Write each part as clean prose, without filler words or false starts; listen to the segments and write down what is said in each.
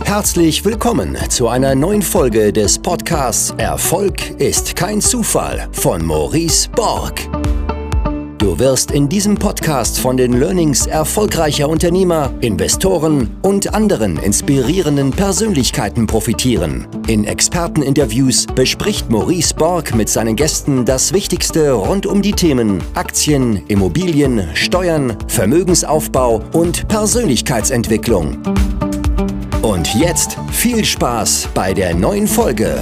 Herzlich willkommen zu einer neuen Folge des Podcasts Erfolg ist kein Zufall von Maurice Borg. Du wirst in diesem Podcast von den Learnings erfolgreicher Unternehmer, Investoren und anderen inspirierenden Persönlichkeiten profitieren. In Experteninterviews bespricht Maurice Borg mit seinen Gästen das Wichtigste rund um die Themen Aktien, Immobilien, Steuern, Vermögensaufbau und Persönlichkeitsentwicklung. Und jetzt viel Spaß bei der neuen Folge.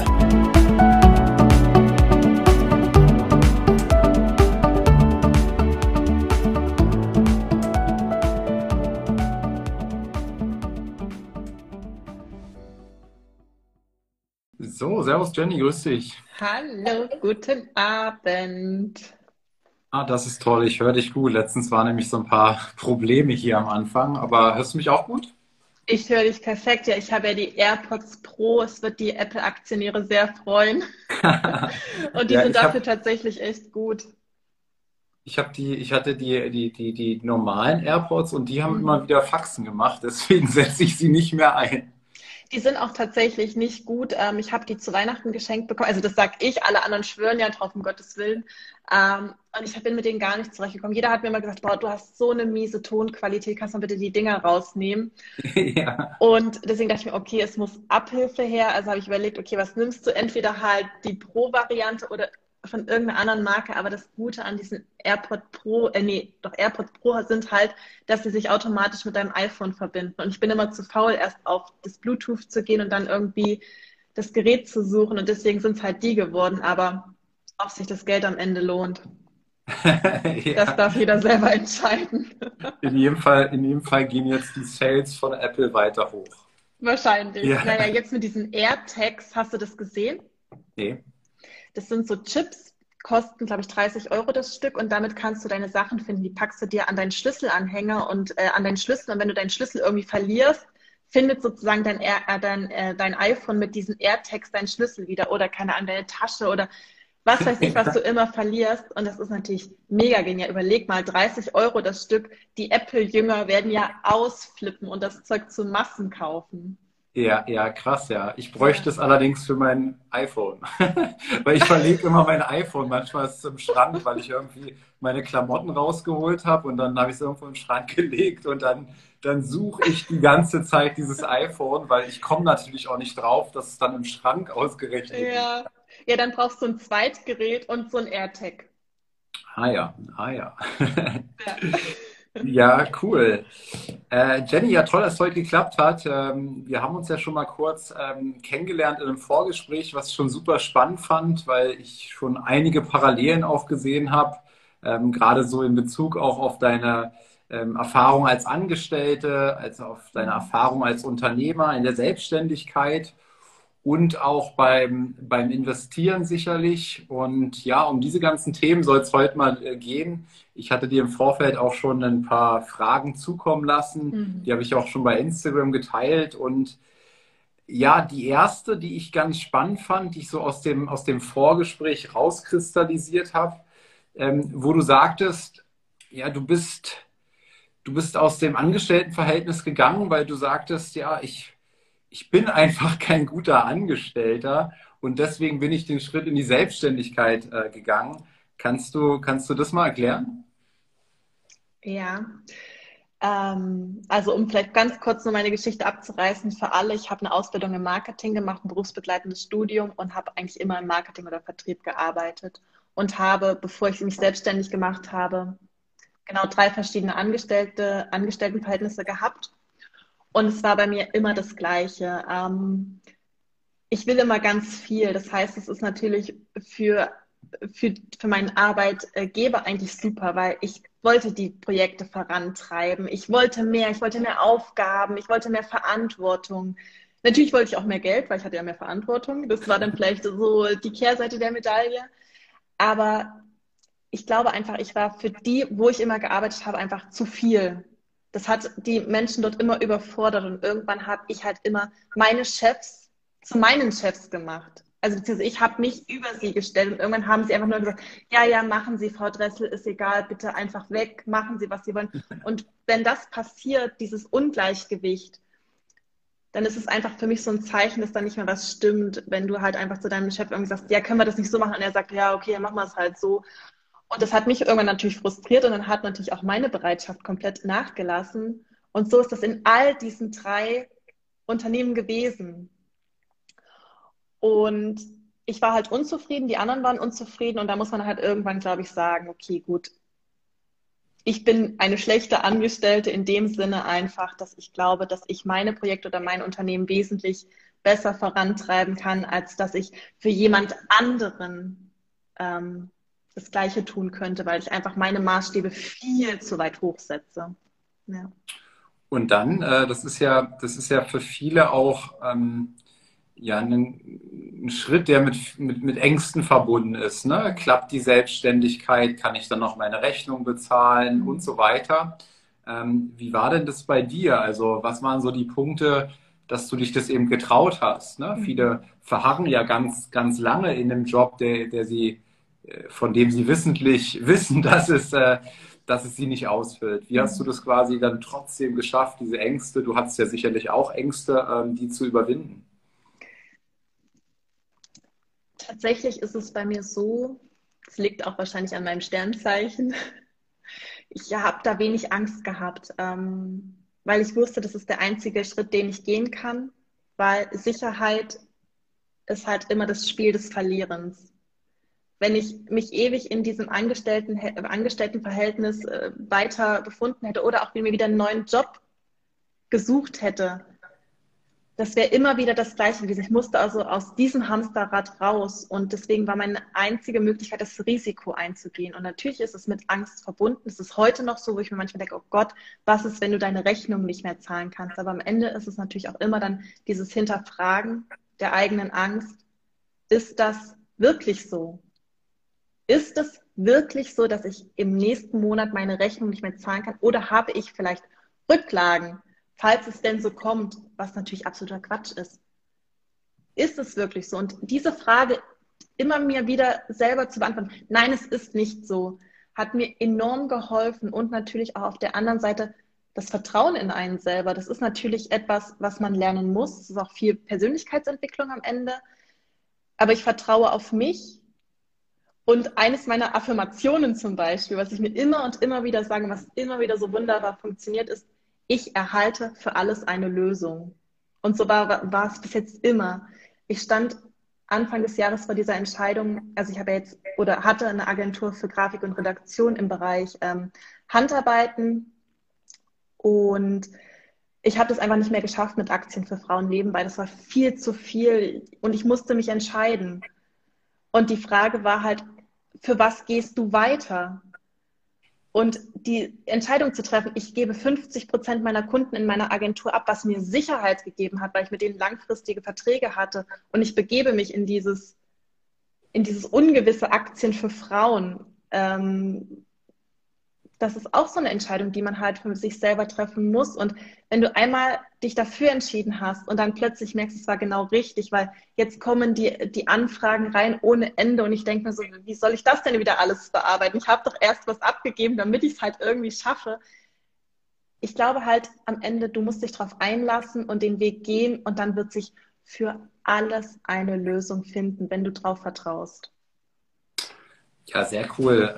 So, servus Jenny, grüß dich. Hallo, guten Abend. Das ist toll, ich höre dich gut. Letztens waren nämlich so ein paar Probleme hier am Anfang, aber hörst du mich auch gut? Ich höre dich perfekt. Ja, ich habe ja die AirPods Pro. Es wird die Apple-Aktionäre sehr freuen. Und die Ja, sind dafür tatsächlich echt gut. ich hatte die normalen AirPods und die haben immer Mhm. wieder Faxen gemacht, deswegen setze ich sie nicht mehr ein. Die sind auch tatsächlich nicht gut. Ich habe die zu Weihnachten geschenkt bekommen. Also das sage ich, alle anderen schwören ja drauf, um Gottes Willen. Und ich bin mit denen gar nicht zurechtgekommen. Jeder hat mir immer gesagt, boah, du hast so eine miese Tonqualität, kannst du mal bitte die Dinger rausnehmen? Ja, Und deswegen dachte ich mir, okay, es muss Abhilfe her. Also habe ich überlegt, okay, was nimmst du? Entweder halt die Pro-Variante oder von irgendeiner anderen Marke. Aber das Gute an diesen AirPods Pro sind halt, dass sie sich automatisch mit deinem iPhone verbinden. Und ich bin immer zu faul, erst auf das Bluetooth zu gehen und dann irgendwie das Gerät zu suchen. Und deswegen sind es halt die geworden. Aber ob sich das Geld am Ende lohnt, das ja. darf jeder selber entscheiden. In jedem Fall gehen jetzt die Sales von Apple weiter hoch. Wahrscheinlich. Ja, Naja, jetzt mit diesen AirTags, hast du das gesehen? nee. Das sind so Chips, kosten, glaube ich, 30 Euro das Stück und damit kannst du deine Sachen finden. Die packst du dir an deinen Schlüsselanhänger und an deinen Schlüssel. Und wenn du deinen Schlüssel irgendwie verlierst, findet sozusagen dein iPhone mit diesen AirTags deinen Schlüssel wieder oder keine Ahnung, deine Tasche oder was weiß ich, was du immer verlierst. Und das ist natürlich mega genial. Überleg mal, 30 Euro das Stück. Die Apple-Jünger werden ja ausflippen und das Zeug zu Massen kaufen. Ja, ja, krass, ja. Ich Ja. bräuchte es allerdings für mein iPhone. Weil ich verlege immer mein iPhone. Manchmal ist es im Schrank, weil ich irgendwie meine Klamotten rausgeholt habe und dann habe ich es irgendwo im Schrank gelegt und dann suche ich die ganze Zeit dieses iPhone, weil ich komme natürlich auch nicht drauf, dass es dann im Schrank ausgerechnet liegt. Ja. Ja, dann brauchst du ein Zweitgerät und so ein AirTag. Ah ja, ah ja. Ja. Ja, cool. Jenny, ja toll, dass es heute geklappt hat. Wir haben uns ja schon mal kurz kennengelernt in einem Vorgespräch, was ich schon super spannend fand, weil ich schon einige Parallelen auch gesehen habe, gerade so in Bezug auch auf deine Erfahrung als Angestellte, als auf deine Erfahrung als Unternehmer in der Selbstständigkeit und auch beim Investieren sicherlich. Und ja, um diese ganzen Themen soll es heute mal gehen. Ich hatte dir im Vorfeld auch schon ein paar Fragen zukommen lassen. Die Mhm. habe ich auch schon bei Instagram geteilt. Und ja, die erste, die ich ganz spannend fand, die ich so aus dem Vorgespräch rauskristallisiert habe, wo du sagtest, ja, du bist aus dem Angestelltenverhältnis gegangen, weil du sagtest, ja, ich bin einfach kein guter Angestellter und deswegen bin ich den Schritt in die Selbstständigkeit gegangen. Kannst du das mal erklären? Ja, also um vielleicht ganz kurz nur meine Geschichte abzureißen für alle. Ich habe eine Ausbildung im Marketing gemacht, ein berufsbegleitendes Studium und habe eigentlich immer im Marketing oder Vertrieb gearbeitet und habe, bevor ich mich selbstständig gemacht habe, genau 3 verschiedene Angestelltenverhältnisse gehabt. Und es war bei mir immer das Gleiche. Ich will immer ganz viel. Das heißt, es ist natürlich für meinen Arbeitgeber eigentlich super, weil ich wollte die Projekte vorantreiben. Ich wollte mehr Aufgaben, ich wollte mehr Verantwortung. Natürlich wollte ich auch mehr Geld, weil ich hatte ja mehr Verantwortung. Das war dann vielleicht so die Kehrseite der Medaille. Aber ich glaube einfach, ich war für die, wo ich immer gearbeitet habe, einfach zu viel. Das hat die Menschen dort immer überfordert und irgendwann habe ich halt immer meine Chefs zu meinen Chefs gemacht. Also beziehungsweise ich habe mich über sie gestellt und irgendwann haben sie einfach nur gesagt, ja, ja, machen Sie, Frau Dressel, ist egal, bitte einfach weg, machen Sie, was Sie wollen. Und wenn das passiert, dieses Ungleichgewicht, dann ist es einfach für mich so ein Zeichen, dass da nicht mehr was stimmt, wenn du halt einfach zu deinem Chef irgendwie sagst, ja, können wir das nicht so machen? Und er sagt, ja, okay, dann machen wir es halt so. Und das hat mich irgendwann natürlich frustriert und dann hat natürlich auch meine Bereitschaft komplett nachgelassen. Und so ist das in all diesen 3 Unternehmen gewesen. Und ich war halt unzufrieden, die anderen waren unzufrieden und da muss man halt irgendwann, glaube ich, sagen, okay, gut, ich bin eine schlechte Angestellte in dem Sinne einfach, dass ich glaube, dass ich meine Projekte oder mein Unternehmen wesentlich besser vorantreiben kann, als dass ich für jemand anderen das Gleiche tun könnte, weil ich einfach meine Maßstäbe viel zu weit hochsetze. Ja. Und dann, das ist ja für viele auch ja, ein Schritt, der mit Ängsten verbunden ist. Ne? Klappt die Selbstständigkeit? Kann ich dann noch meine Rechnung bezahlen und so weiter? Wie war denn das bei dir? Also was waren so die Punkte, dass du dich das eben getraut hast? Ne? Viele verharren ja ganz, ganz lange in einem Job, von dem sie wissentlich wissen, dass es sie nicht ausfüllt. Wie hast du das quasi dann trotzdem geschafft, diese Ängste? Du hattest ja sicherlich auch Ängste, die zu überwinden. Tatsächlich ist es bei mir so, es liegt auch wahrscheinlich an meinem Sternzeichen, ich habe da wenig Angst gehabt, weil ich wusste, das ist der einzige Schritt, den ich gehen kann, weil Sicherheit ist halt immer das Spiel des Verlierens. Wenn ich mich ewig in diesem Angestelltenverhältnis weiter befunden hätte oder auch mir wieder einen neuen Job gesucht hätte, das wäre immer wieder das Gleiche gewesen. Ich musste also aus diesem Hamsterrad raus und deswegen war meine einzige Möglichkeit, das Risiko einzugehen. Und natürlich ist es mit Angst verbunden. Es ist heute noch so, wo ich mir manchmal denke, oh Gott, was ist, wenn du deine Rechnung nicht mehr zahlen kannst? Aber am Ende ist es natürlich auch immer dann dieses Hinterfragen der eigenen Angst. Ist das wirklich so? Ist es wirklich so, dass ich im nächsten Monat meine Rechnung nicht mehr zahlen kann? Oder habe ich vielleicht Rücklagen, falls es denn so kommt, was natürlich absoluter Quatsch ist? Ist es wirklich so? Und diese Frage immer mir wieder selber zu beantworten, nein, es ist nicht so, hat mir enorm geholfen und natürlich auch auf der anderen Seite das Vertrauen in einen selber. Das ist natürlich etwas, was man lernen muss. Es ist auch viel Persönlichkeitsentwicklung am Ende. Aber ich vertraue auf mich. Und eines meiner Affirmationen zum Beispiel, was ich mir immer und immer wieder sage, was immer wieder so wunderbar funktioniert, ist, ich erhalte für alles eine Lösung. Und so war es bis jetzt immer. Ich stand Anfang des Jahres vor dieser Entscheidung, also ich habe jetzt oder hatte eine Agentur für Grafik und Redaktion im Bereich Handarbeiten und ich habe das einfach nicht mehr geschafft mit Aktien für Frauen nebenbei. Das war viel zu viel und ich musste mich entscheiden. Und die Frage war halt, für was gehst du weiter? Und die Entscheidung zu treffen, ich gebe 50% meiner Kunden in meiner Agentur ab, was mir Sicherheit gegeben hat, weil ich mit denen langfristige Verträge hatte. Und ich begebe mich in dieses ungewisse Aktien für Frauen. Das ist auch so eine Entscheidung, die man halt für sich selber treffen muss. Und wenn du einmal dich dafür entschieden hast und dann plötzlich merkst, es war genau richtig, weil jetzt kommen die Anfragen rein ohne Ende und ich denke mir so, wie soll ich das denn wieder alles bearbeiten? Ich habe doch erst was abgegeben, damit ich es halt irgendwie schaffe. Ich glaube halt am Ende, du musst dich darauf einlassen und den Weg gehen und dann wird sich für alles eine Lösung finden, wenn du drauf vertraust. Ja, sehr cool.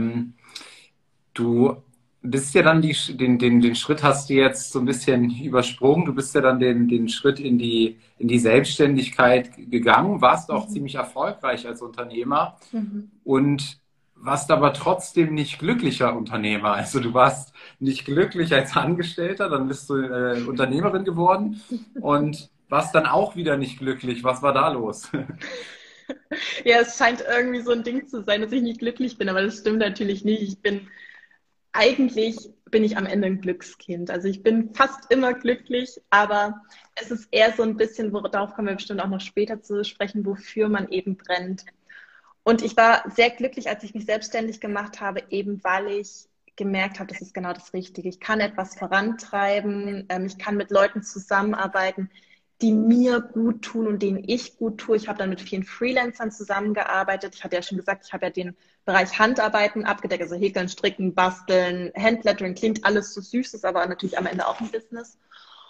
Du bist ja dann den Schritt hast du jetzt so ein bisschen übersprungen. Du bist ja dann den Schritt in die Selbstständigkeit gegangen, warst auch ziemlich erfolgreich als Unternehmer und warst aber trotzdem nicht glücklicher Unternehmer. Also du warst nicht glücklich als Angestellter, dann bist du Unternehmerin geworden und warst dann auch wieder nicht glücklich. Was war da los? Ja, es scheint irgendwie so ein Ding zu sein, dass ich nicht glücklich bin, aber das stimmt natürlich nicht. Eigentlich bin ich am Ende ein Glückskind. Also ich bin fast immer glücklich, aber es ist eher so ein bisschen, darauf kommen wir bestimmt auch noch später zu sprechen, wofür man eben brennt. Und ich war sehr glücklich, als ich mich selbstständig gemacht habe, eben weil ich gemerkt habe, das ist genau das Richtige. Ich kann etwas vorantreiben, ich kann mit Leuten zusammenarbeiten, die mir gut tun und denen ich gut tue. Ich habe dann mit vielen Freelancern zusammengearbeitet. Ich hatte ja schon gesagt, ich habe ja den Bereich Handarbeiten abgedeckt, also Häkeln, Stricken, Basteln, Handlettering, klingt alles so süß, ist aber natürlich am Ende auch ein Business.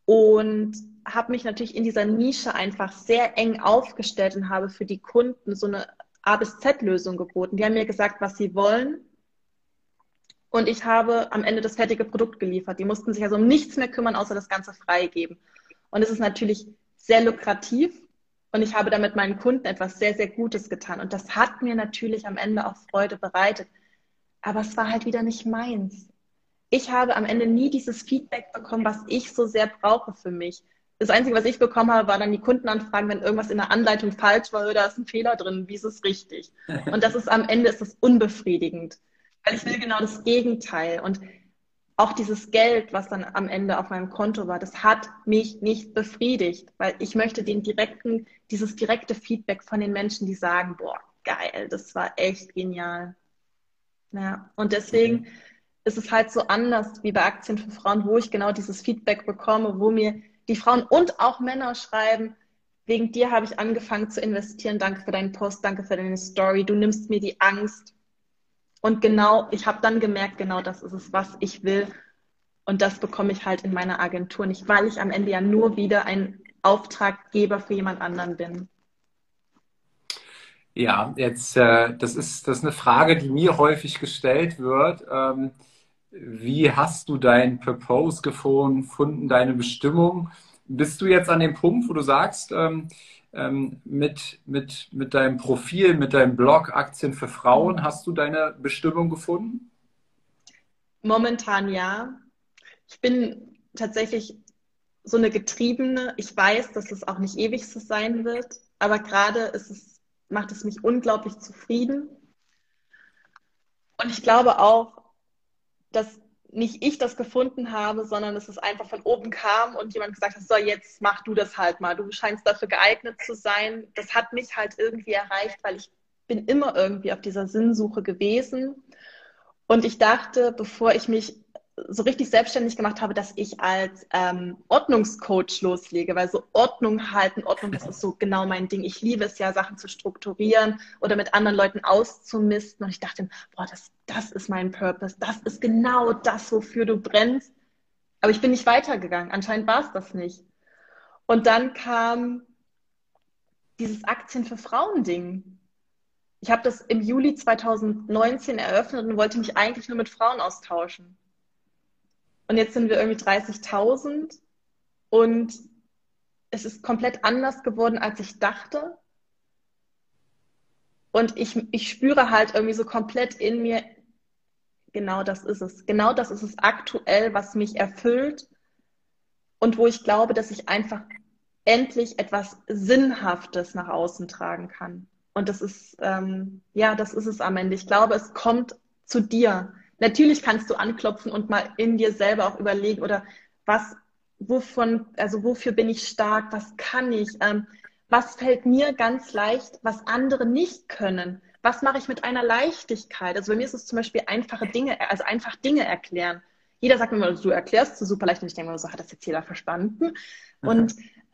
und habe mich natürlich in dieser Nische einfach sehr eng aufgestellt und habe für die Kunden so eine A bis Z-Lösung geboten. Die haben mir gesagt, was sie wollen. Und ich habe am Ende das fertige Produkt geliefert. Die mussten sich also um nichts mehr kümmern, außer das Ganze freigeben. Und es ist natürlich sehr lukrativ. Und ich habe damit meinen Kunden etwas sehr, sehr Gutes getan. Und das hat mir natürlich am Ende auch Freude bereitet. Aber es war halt wieder nicht meins. Ich habe am Ende nie dieses Feedback bekommen, was ich so sehr brauche für mich. Das Einzige, was ich bekommen habe, war dann die Kundenanfragen, wenn irgendwas in der Anleitung falsch war, oder da ist ein Fehler drin, wie ist es richtig? Und das ist am Ende ist es unbefriedigend, weil ich will genau das Gegenteil. Und auch dieses Geld, was dann am Ende auf meinem Konto war, das hat mich nicht befriedigt, weil ich möchte dieses direkte Feedback von den Menschen, die sagen, boah, geil, das war echt genial. Ja, und deswegen ist es halt so anders wie bei Aktien für Frauen, wo ich genau dieses Feedback bekomme, wo mir die Frauen und auch Männer schreiben, wegen dir habe ich angefangen zu investieren, danke für deinen Post, danke für deine Story, du nimmst mir die Angst. Und genau, ich habe dann gemerkt, genau das ist es, was ich will. Und das bekomme ich halt in meiner Agentur nicht, weil ich am Ende ja nur wieder ein Auftraggeber für jemand anderen bin. Ja, jetzt, das ist eine Frage, die mir häufig gestellt wird. Wie hast du deinen Purpose gefunden, deine Bestimmung? Bist du jetzt an dem Punkt, wo du sagst, mit deinem Profil, mit deinem Blog Aktien für Frauen, hast du deine Bestimmung gefunden? Momentan ja. Ich bin tatsächlich so eine Getriebene. Ich weiß, dass es auch nicht ewig so sein wird, aber gerade macht es mich unglaublich zufrieden. Und ich glaube auch, dass nicht ich das gefunden habe, sondern dass es einfach von oben kam und jemand gesagt hat, so, jetzt mach du das halt mal. Du scheinst dafür geeignet zu sein. Das hat mich halt irgendwie erreicht, weil ich bin immer irgendwie auf dieser Sinnsuche gewesen. Und ich dachte, bevor ich mich so richtig selbstständig gemacht habe, dass ich als Ordnungscoach loslege, weil so Ordnung halten, Ordnung, das ist so genau mein Ding. Ich liebe es ja, Sachen zu strukturieren oder mit anderen Leuten auszumisten. Und ich dachte, boah, das ist mein Purpose. Das ist genau das, wofür du brennst. Aber ich bin nicht weitergegangen. Anscheinend war es das nicht. Und dann kam dieses Aktien für Frauen-Ding. Ich habe das im Juli 2019 eröffnet und wollte mich eigentlich nur mit Frauen austauschen. Und jetzt sind wir irgendwie 30.000 und es ist komplett anders geworden, als ich dachte. Und ich spüre halt irgendwie so komplett in mir, genau das ist es. Genau das ist es aktuell, was mich erfüllt und wo ich glaube, dass ich einfach endlich etwas Sinnhaftes nach außen tragen kann. Und das ist, das ist es am Ende. Ich glaube, es kommt zu dir. Natürlich kannst du anklopfen und mal in dir selber auch überlegen, oder wofür bin ich stark, was kann ich, was fällt mir ganz leicht, was andere nicht können, was mache ich mit einer Leichtigkeit. Also bei mir ist es zum Beispiel einfach Dinge erklären. Jeder sagt mir immer, du erklärst so super leicht und ich denke mir so, hat das jetzt jeder verstanden? Und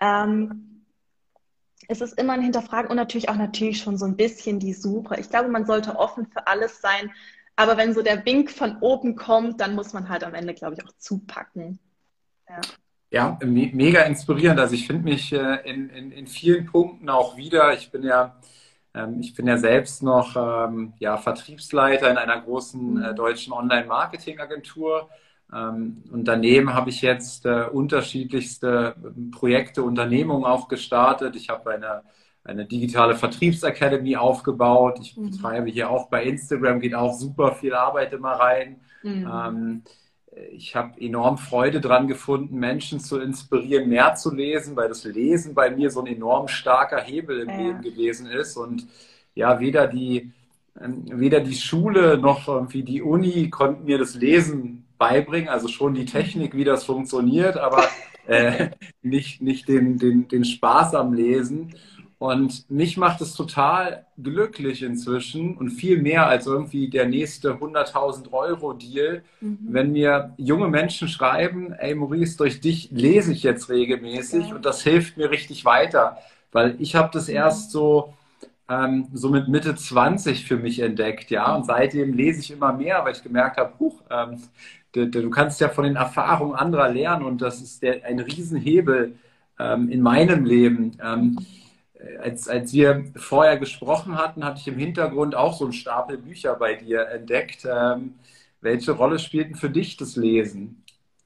es ist immer ein Hinterfragen und natürlich schon so ein bisschen die Suche. Ich glaube, man sollte offen für alles sein. Aber wenn so der Wink von oben kommt, dann muss man halt am Ende, glaube ich, auch zupacken. Ja, mega inspirierend. Also ich finde mich in vielen Punkten auch wieder. Ich bin ja selbst noch Vertriebsleiter in einer großen deutschen Online-Marketing-Agentur. Und daneben habe ich jetzt unterschiedlichste Projekte, Unternehmungen auch gestartet. Ich habe eine digitale Vertriebsakademie aufgebaut. Ich betreibe hier auch bei Instagram, geht auch super viel Arbeit immer rein. Ich habe enorm Freude dran gefunden, Menschen zu inspirieren, mehr zu lesen, weil das Lesen bei mir so ein enorm starker Hebel im Leben gewesen ist. Und ja, weder die Schule noch irgendwie die Uni konnten mir das Lesen beibringen, also schon die Technik, wie das funktioniert, aber nicht den Spaß am Lesen. Und mich macht es total glücklich inzwischen und viel mehr als irgendwie der nächste 100.000 Euro Deal, wenn mir junge Menschen schreiben, ey Maurice, durch dich lese ich jetzt regelmäßig und das hilft mir richtig weiter, weil ich habe das erst so mit Mitte 20 für mich entdeckt, ja, und seitdem lese ich immer mehr, weil ich gemerkt habe, du kannst ja von den Erfahrungen anderer lernen und das ist ein Riesenhebel in meinem Leben. Als wir vorher gesprochen hatten, hatte ich im Hintergrund auch so einen Stapel Bücher bei dir entdeckt. Welche Rolle spielt denn für dich das Lesen?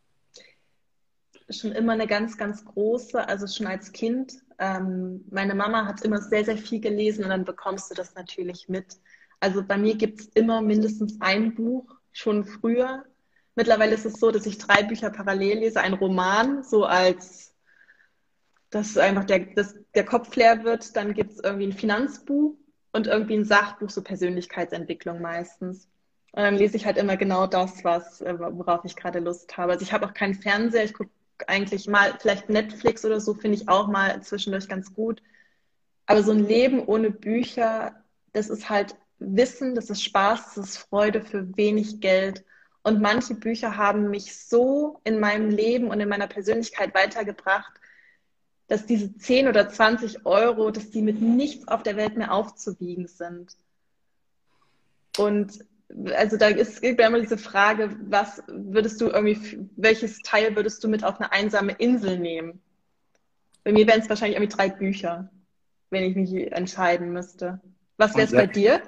Schon immer eine ganz, ganz große, also schon als Kind. Meine Mama hat immer sehr, sehr viel gelesen und dann bekommst du das natürlich mit. Also bei mir gibt es immer mindestens ein Buch, schon früher. Mittlerweile ist es so, dass ich 3 Bücher parallel lese, ein Roman, so als, dass einfach der Kopf leer wird. Dann gibt es irgendwie ein Finanzbuch und irgendwie ein Sachbuch, so Persönlichkeitsentwicklung meistens. Und dann lese ich halt immer genau das, worauf ich gerade Lust habe. Also ich habe auch keinen Fernseher, ich gucke eigentlich mal, vielleicht Netflix oder so, finde ich auch mal zwischendurch ganz gut. Aber so ein Leben ohne Bücher, das ist halt Wissen, das ist Spaß, das ist Freude für wenig Geld. Und manche Bücher haben mich so in meinem Leben und in meiner Persönlichkeit weitergebracht, dass diese 10 oder 20 Euro, dass die mit nichts auf der Welt mehr aufzuwiegen sind. Und also da gibt ja immer diese Frage, welches Teil würdest du mit auf eine einsame Insel nehmen? Bei mir wären es wahrscheinlich irgendwie 3 Bücher, wenn ich mich entscheiden müsste. Was wäre es bei dir?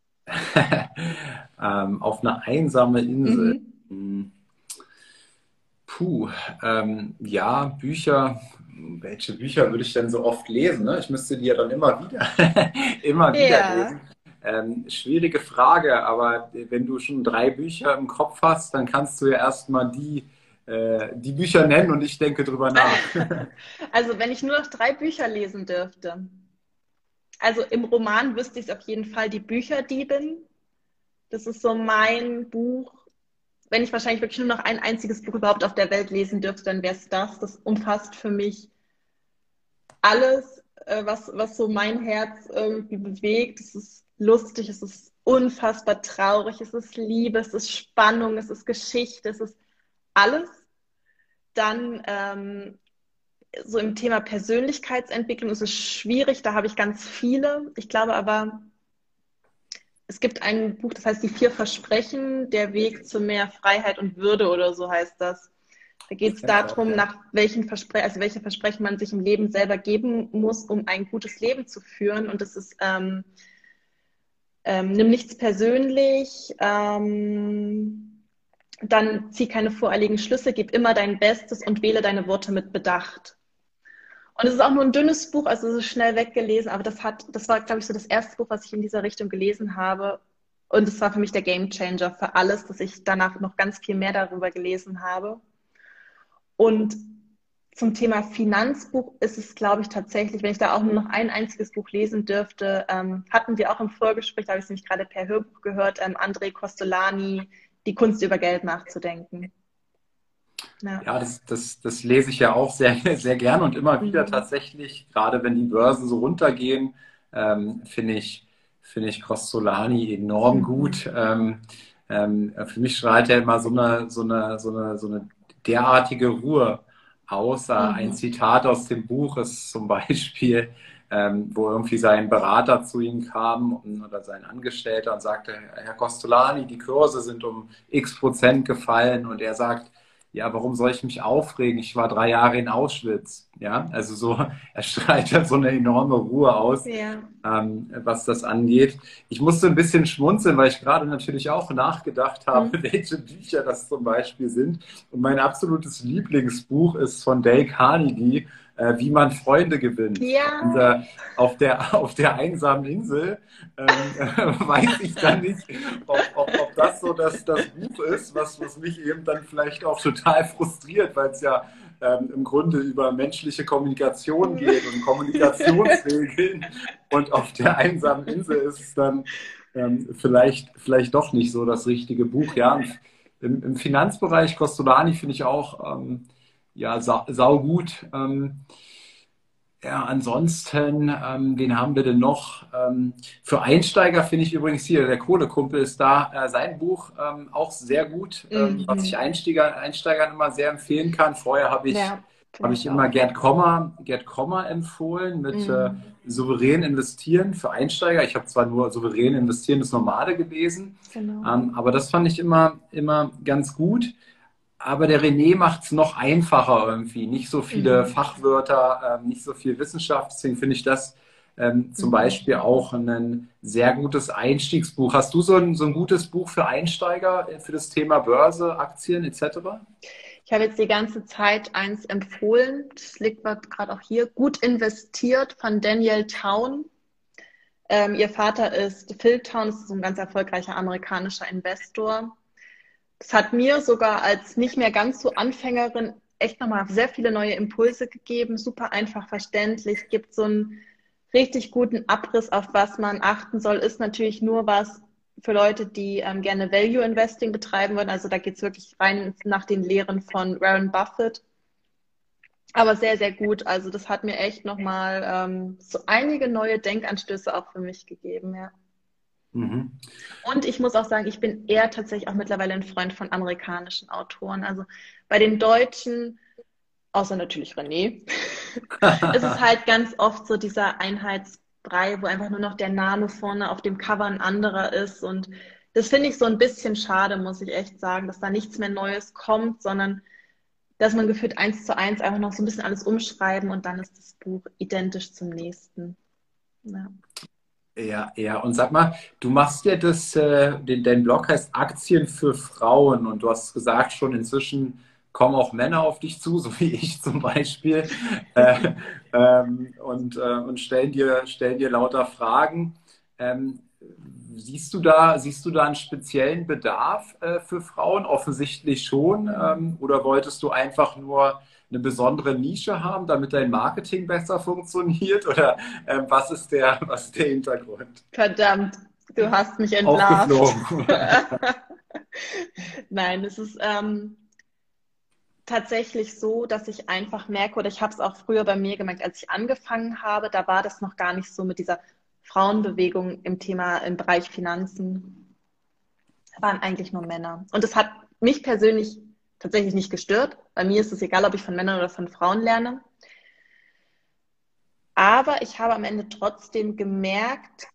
Auf eine einsame Insel. Mhm. Ja, Bücher. Welche Bücher würde ich denn so oft lesen? Ne? Ich müsste die ja dann immer wieder lesen. Schwierige Frage, aber wenn du schon 3 Bücher im Kopf hast, dann kannst du ja erstmal die Bücher nennen und ich denke drüber nach. Also wenn ich nur noch 3 Bücher lesen dürfte, also im Roman wüsste ich auf jeden Fall die Bücherdiebin. Das ist so mein Buch. Wenn ich wahrscheinlich wirklich nur noch ein einziges Buch überhaupt auf der Welt lesen dürfte, dann wäre es das. Das umfasst für mich alles, was so mein Herz irgendwie bewegt. Es ist lustig, es ist unfassbar traurig, es ist Liebe, es ist Spannung, es ist Geschichte, es ist alles. Dann so im Thema Persönlichkeitsentwicklung ist es schwierig, da habe ich ganz viele. Ich glaube aber, es gibt ein Buch, das heißt Die 4 Versprechen, der Weg zu mehr Freiheit und Würde oder so heißt das. Da geht es darum, welche Versprechen man sich im Leben selber geben muss, um ein gutes Leben zu führen. Und das ist nimm nichts persönlich, dann zieh keine voreiligen Schlüsse, gib immer dein Bestes und wähle deine Worte mit Bedacht. Und es ist auch nur ein dünnes Buch, also es ist schnell weggelesen, aber das war, glaube ich, so das erste Buch, was ich in dieser Richtung gelesen habe. Und es war für mich der Gamechanger für alles, dass ich danach noch ganz viel mehr darüber gelesen habe. Und zum Thema Finanzbuch ist es, glaube ich, tatsächlich, wenn ich da auch nur noch ein einziges Buch lesen dürfte, hatten wir auch im Vorgespräch, da habe ich es nämlich gerade per Hörbuch gehört, André Costolani, Die Kunst über Geld nachzudenken. Ja, das lese ich ja auch sehr, sehr gerne und immer wieder tatsächlich, gerade wenn die Börsen so runtergehen, finde ich Costolani enorm gut. Für mich strahlt er immer so eine derartige Ruhe aus. Ein Zitat aus dem Buch ist zum Beispiel, wo irgendwie sein Berater zu ihm kam oder sein Angestellter und sagte, Herr Costolani, die Kurse sind um X% gefallen und er sagt, ja, warum soll ich mich aufregen? Ich war 3 Jahre in Auschwitz. Ja, also so, er strahlt ja so eine enorme Ruhe aus, was das angeht. Ich musste ein bisschen schmunzeln, weil ich gerade natürlich auch nachgedacht habe, welche Bücher das zum Beispiel sind. Und mein absolutes Lieblingsbuch ist von Dale Carnegie, Wie man Freunde gewinnt. Ja. Und auf der einsamen Insel weiß ich dann nicht, ob das so das Buch ist, was mich eben dann vielleicht auch total frustriert, weil es ja im Grunde über menschliche Kommunikation geht und Kommunikationsregeln. Und auf der einsamen Insel ist es dann vielleicht doch nicht so das richtige Buch. Ja, im Finanzbereich Costolani finde ich auch sau gut. Ja, ansonsten, wen haben wir denn noch? Für Einsteiger finde ich übrigens hier, der Kohlekumpel ist da, sein Buch auch sehr gut, was ich Einsteigern immer sehr empfehlen kann. Vorher habe ich immer Gerd Kommer empfohlen mit Souverän investieren für Einsteiger. Ich habe zwar nur Souverän investieren, das Normale gelesen, aber das fand ich immer ganz gut. Aber der René macht es noch einfacher irgendwie. Nicht so viele Fachwörter, nicht so viel Wissenschaft. Deswegen finde ich das zum Beispiel auch ein sehr gutes Einstiegsbuch. Hast du so ein gutes Buch für Einsteiger für das Thema Börse, Aktien etc.? Ich habe jetzt die ganze Zeit eins empfohlen. Das liegt gerade auch hier. Gut investiert von Daniel Town. Ihr Vater ist Phil Town, das ist so ein ganz erfolgreicher amerikanischer Investor. Das hat mir sogar als nicht mehr ganz so Anfängerin echt nochmal sehr viele neue Impulse gegeben. Super einfach verständlich, gibt so einen richtig guten Abriss, auf was man achten soll. Ist natürlich nur was für Leute, die gerne Value Investing betreiben wollen. Also da geht es wirklich rein nach den Lehren von Warren Buffett. Aber sehr, sehr gut. Also das hat mir echt nochmal so einige neue Denkanstöße auch für mich gegeben, ja. Und ich muss auch sagen, ich bin eher tatsächlich auch mittlerweile ein Freund von amerikanischen Autoren. Also bei den Deutschen, außer natürlich René, es ist halt ganz oft so dieser Einheitsbrei, wo einfach nur noch der Name vorne auf dem Cover ein anderer ist. Und das finde ich so ein bisschen schade, muss ich echt sagen, dass da nichts mehr Neues kommt, sondern dass man gefühlt 1:1 einfach noch so ein bisschen alles umschreiben und dann ist das Buch identisch zum nächsten. Ja. Ja, ja. Und sag mal, du machst ja dein Blog heißt Aktien für Frauen und du hast gesagt, schon inzwischen kommen auch Männer auf dich zu, so wie ich zum Beispiel, und stellen dir lauter Fragen. Siehst du da einen speziellen Bedarf für Frauen? Offensichtlich schon. Oder wolltest du einfach nur eine besondere Nische haben, damit dein Marketing besser funktioniert? Oder was ist der Hintergrund? Verdammt, du hast mich entlarvt. Aufgeflogen. Nein, es ist tatsächlich so, dass ich einfach merke, oder ich habe es auch früher bei mir gemerkt, als ich angefangen habe, da war das noch gar nicht so mit dieser Frauenbewegung im Bereich Finanzen. Da waren eigentlich nur Männer. Und das hat mich persönlich tatsächlich nicht gestört. Bei mir ist es egal, ob ich von Männern oder von Frauen lerne. Aber ich habe am Ende trotzdem gemerkt,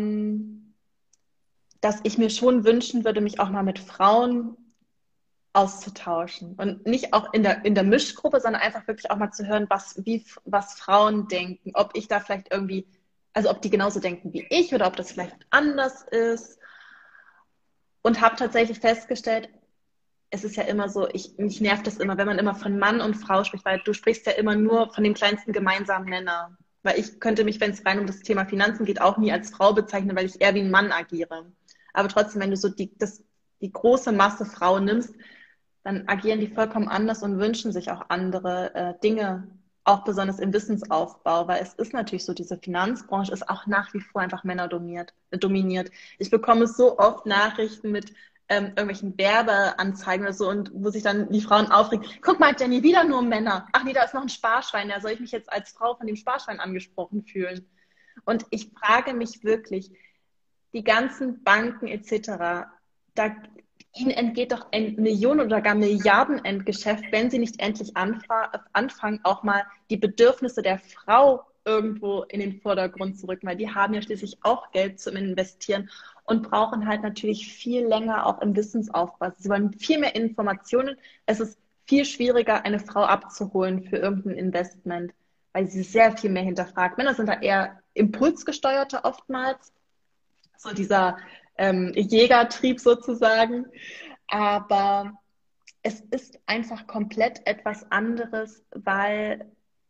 dass ich mir schon wünschen würde, mich auch mal mit Frauen auszutauschen. Und nicht auch in der Mischgruppe, sondern einfach wirklich auch mal zu hören, was Frauen denken. Ob ich da vielleicht irgendwie, also ob die genauso denken wie ich oder ob das vielleicht anders ist. Und habe tatsächlich festgestellt, es ist ja immer so, mich nervt das immer, wenn man immer von Mann und Frau spricht, weil du sprichst ja immer nur von dem kleinsten gemeinsamen Nenner. Weil ich könnte mich, wenn es rein um das Thema Finanzen geht, auch nie als Frau bezeichnen, weil ich eher wie ein Mann agiere. Aber trotzdem, wenn du so die große Masse Frauen nimmst, dann agieren die vollkommen anders und wünschen sich auch andere Dinge, auch besonders im Wissensaufbau, weil es ist natürlich so, diese Finanzbranche ist auch nach wie vor einfach Männer dominiert. Ich bekomme so oft Nachrichten mit irgendwelchen Werbeanzeigen oder so und wo sich dann die Frauen aufregen, guck mal, Jenny, wieder nur Männer. Ach nee, da ist noch ein Sparschwein, da soll ich mich jetzt als Frau von dem Sparschwein angesprochen fühlen. Und ich frage mich wirklich, die ganzen Banken etc., ihnen entgeht doch ein Millionen- oder gar Milliardenendgeschäft, wenn sie nicht endlich anfangen, auch mal die Bedürfnisse der Frau irgendwo in den Vordergrund zu rücken, weil die haben ja schließlich auch Geld zum Investieren und brauchen halt natürlich viel länger auch im Wissensaufbau. Sie wollen viel mehr Informationen. Es ist viel schwieriger, eine Frau abzuholen für irgendein Investment, weil sie sehr viel mehr hinterfragt. Männer sind da eher impulsgesteuerter oftmals, so dieser Jägertrieb sozusagen. Aber es ist einfach komplett etwas anderes, weil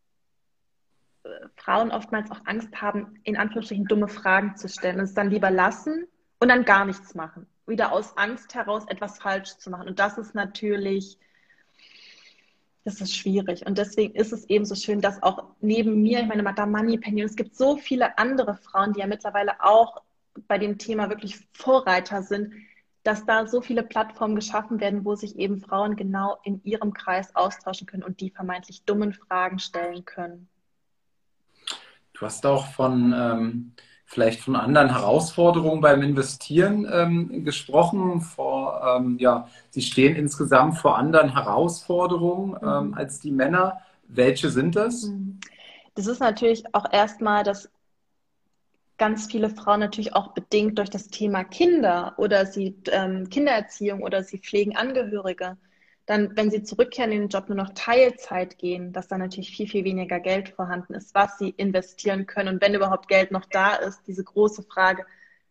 Frauen oftmals auch Angst haben, in Anführungsstrichen dumme Fragen zu stellen und es dann lieber lassen und dann gar nichts machen. Wieder aus Angst heraus etwas falsch zu machen. Und das ist natürlich, das ist schwierig. Und deswegen ist es eben so schön, dass auch neben mir, ich meine, Madame Moneypenny, und es gibt so viele andere Frauen, die ja mittlerweile auch bei dem Thema wirklich Vorreiter sind, dass da so viele Plattformen geschaffen werden, wo sich eben Frauen genau in ihrem Kreis austauschen können und die vermeintlich dummen Fragen stellen können. Du hast auch vielleicht von anderen Herausforderungen beim Investieren gesprochen. Sie stehen insgesamt vor anderen Herausforderungen als die Männer. Welche sind das? Das ist natürlich auch erstmal, dass ganz viele Frauen natürlich auch bedingt durch das Thema Kinder oder sie Kindererziehung oder sie pflegen Angehörige dann, wenn sie zurückkehren in den Job, nur noch Teilzeit gehen, dass dann natürlich viel, viel weniger Geld vorhanden ist, was sie investieren können. Und wenn überhaupt Geld noch da ist, diese große Frage,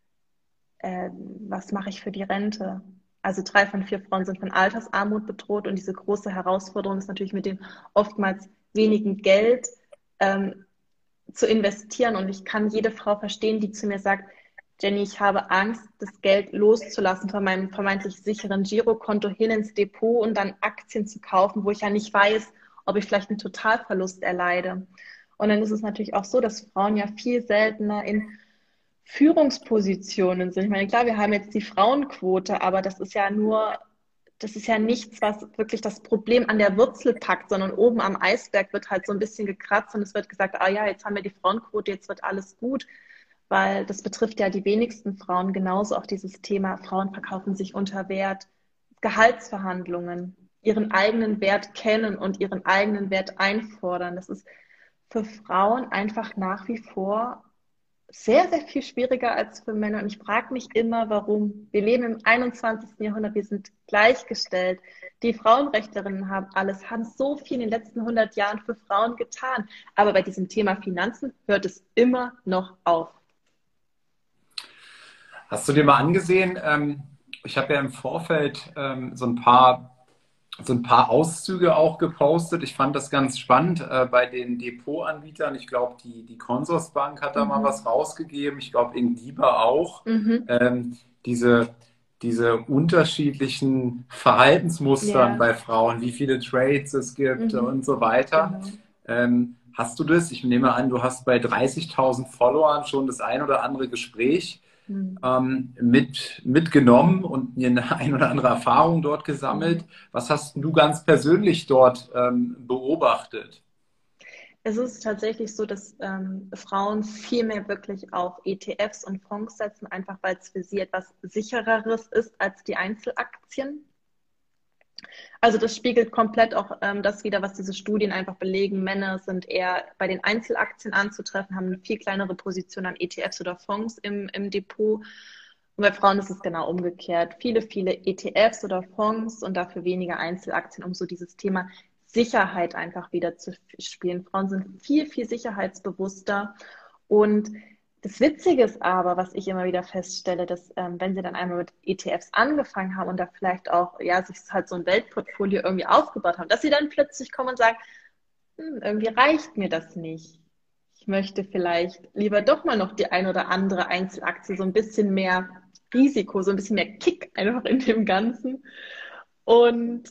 was mache ich für die Rente? Also 3 von 4 Frauen sind von Altersarmut bedroht und diese große Herausforderung ist natürlich mit dem oftmals wenigen Geld zu investieren. Und ich kann jede Frau verstehen, die zu mir sagt, Jenny, ich habe Angst, das Geld loszulassen von meinem vermeintlich sicheren Girokonto hin ins Depot und dann Aktien zu kaufen, wo ich ja nicht weiß, ob ich vielleicht einen Totalverlust erleide. Und dann ist es natürlich auch so, dass Frauen ja viel seltener in Führungspositionen sind. Ich meine, klar, wir haben jetzt die Frauenquote, aber das ist ja nichts, was wirklich das Problem an der Wurzel packt, sondern oben am Eisberg wird halt so ein bisschen gekratzt und es wird gesagt, ah ja, jetzt haben wir die Frauenquote, jetzt wird alles gut. Weil das betrifft ja die wenigsten Frauen, genauso auch dieses Thema, Frauen verkaufen sich unter Wert, Gehaltsverhandlungen, ihren eigenen Wert kennen und ihren eigenen Wert einfordern. Das ist für Frauen einfach nach wie vor sehr, sehr viel schwieriger als für Männer. Und ich frage mich immer, warum. Wir leben im 21. Jahrhundert, wir sind gleichgestellt. Die Frauenrechtlerinnen haben so viel in den letzten 100 Jahren für Frauen getan. Aber bei diesem Thema Finanzen hört es immer noch auf. Hast du dir mal angesehen, ich habe ja im Vorfeld so ein paar Auszüge auch gepostet. Ich fand das ganz spannend bei den Depotanbietern. Ich glaube, die Consorsbank hat da mal was rausgegeben. Ich glaube, Ingdiba auch. Diese unterschiedlichen Verhaltensmustern bei Frauen, wie viele Trades es gibt und so weiter. Hast du das? Ich nehme an, du hast bei 30.000 Followern schon das ein oder andere Gespräch mitgenommen und eine ein oder andere Erfahrung dort gesammelt. Was hast du ganz persönlich dort beobachtet? Es ist tatsächlich so, dass Frauen viel mehr wirklich auf ETFs und Fonds setzen, einfach weil es für sie etwas sichereres ist als die Einzelaktien. Also das spiegelt komplett auch das wider, was diese Studien einfach belegen. Männer sind eher bei den Einzelaktien anzutreffen, haben eine viel kleinere Position an ETFs oder Fonds im Depot. Und bei Frauen ist es genau umgekehrt. Viele, viele ETFs oder Fonds und dafür weniger Einzelaktien, um so dieses Thema Sicherheit einfach wieder zu spielen. Frauen sind viel, viel sicherheitsbewusster. Und das Witzige ist aber, was ich immer wieder feststelle, dass wenn sie dann einmal mit ETFs angefangen haben und da vielleicht auch sich halt so ein Weltportfolio irgendwie aufgebaut haben, dass sie dann plötzlich kommen und sagen, irgendwie reicht mir das nicht. Ich möchte vielleicht lieber doch mal noch die ein oder andere Einzelaktie, so ein bisschen mehr Risiko, so ein bisschen mehr Kick einfach in dem Ganzen. Und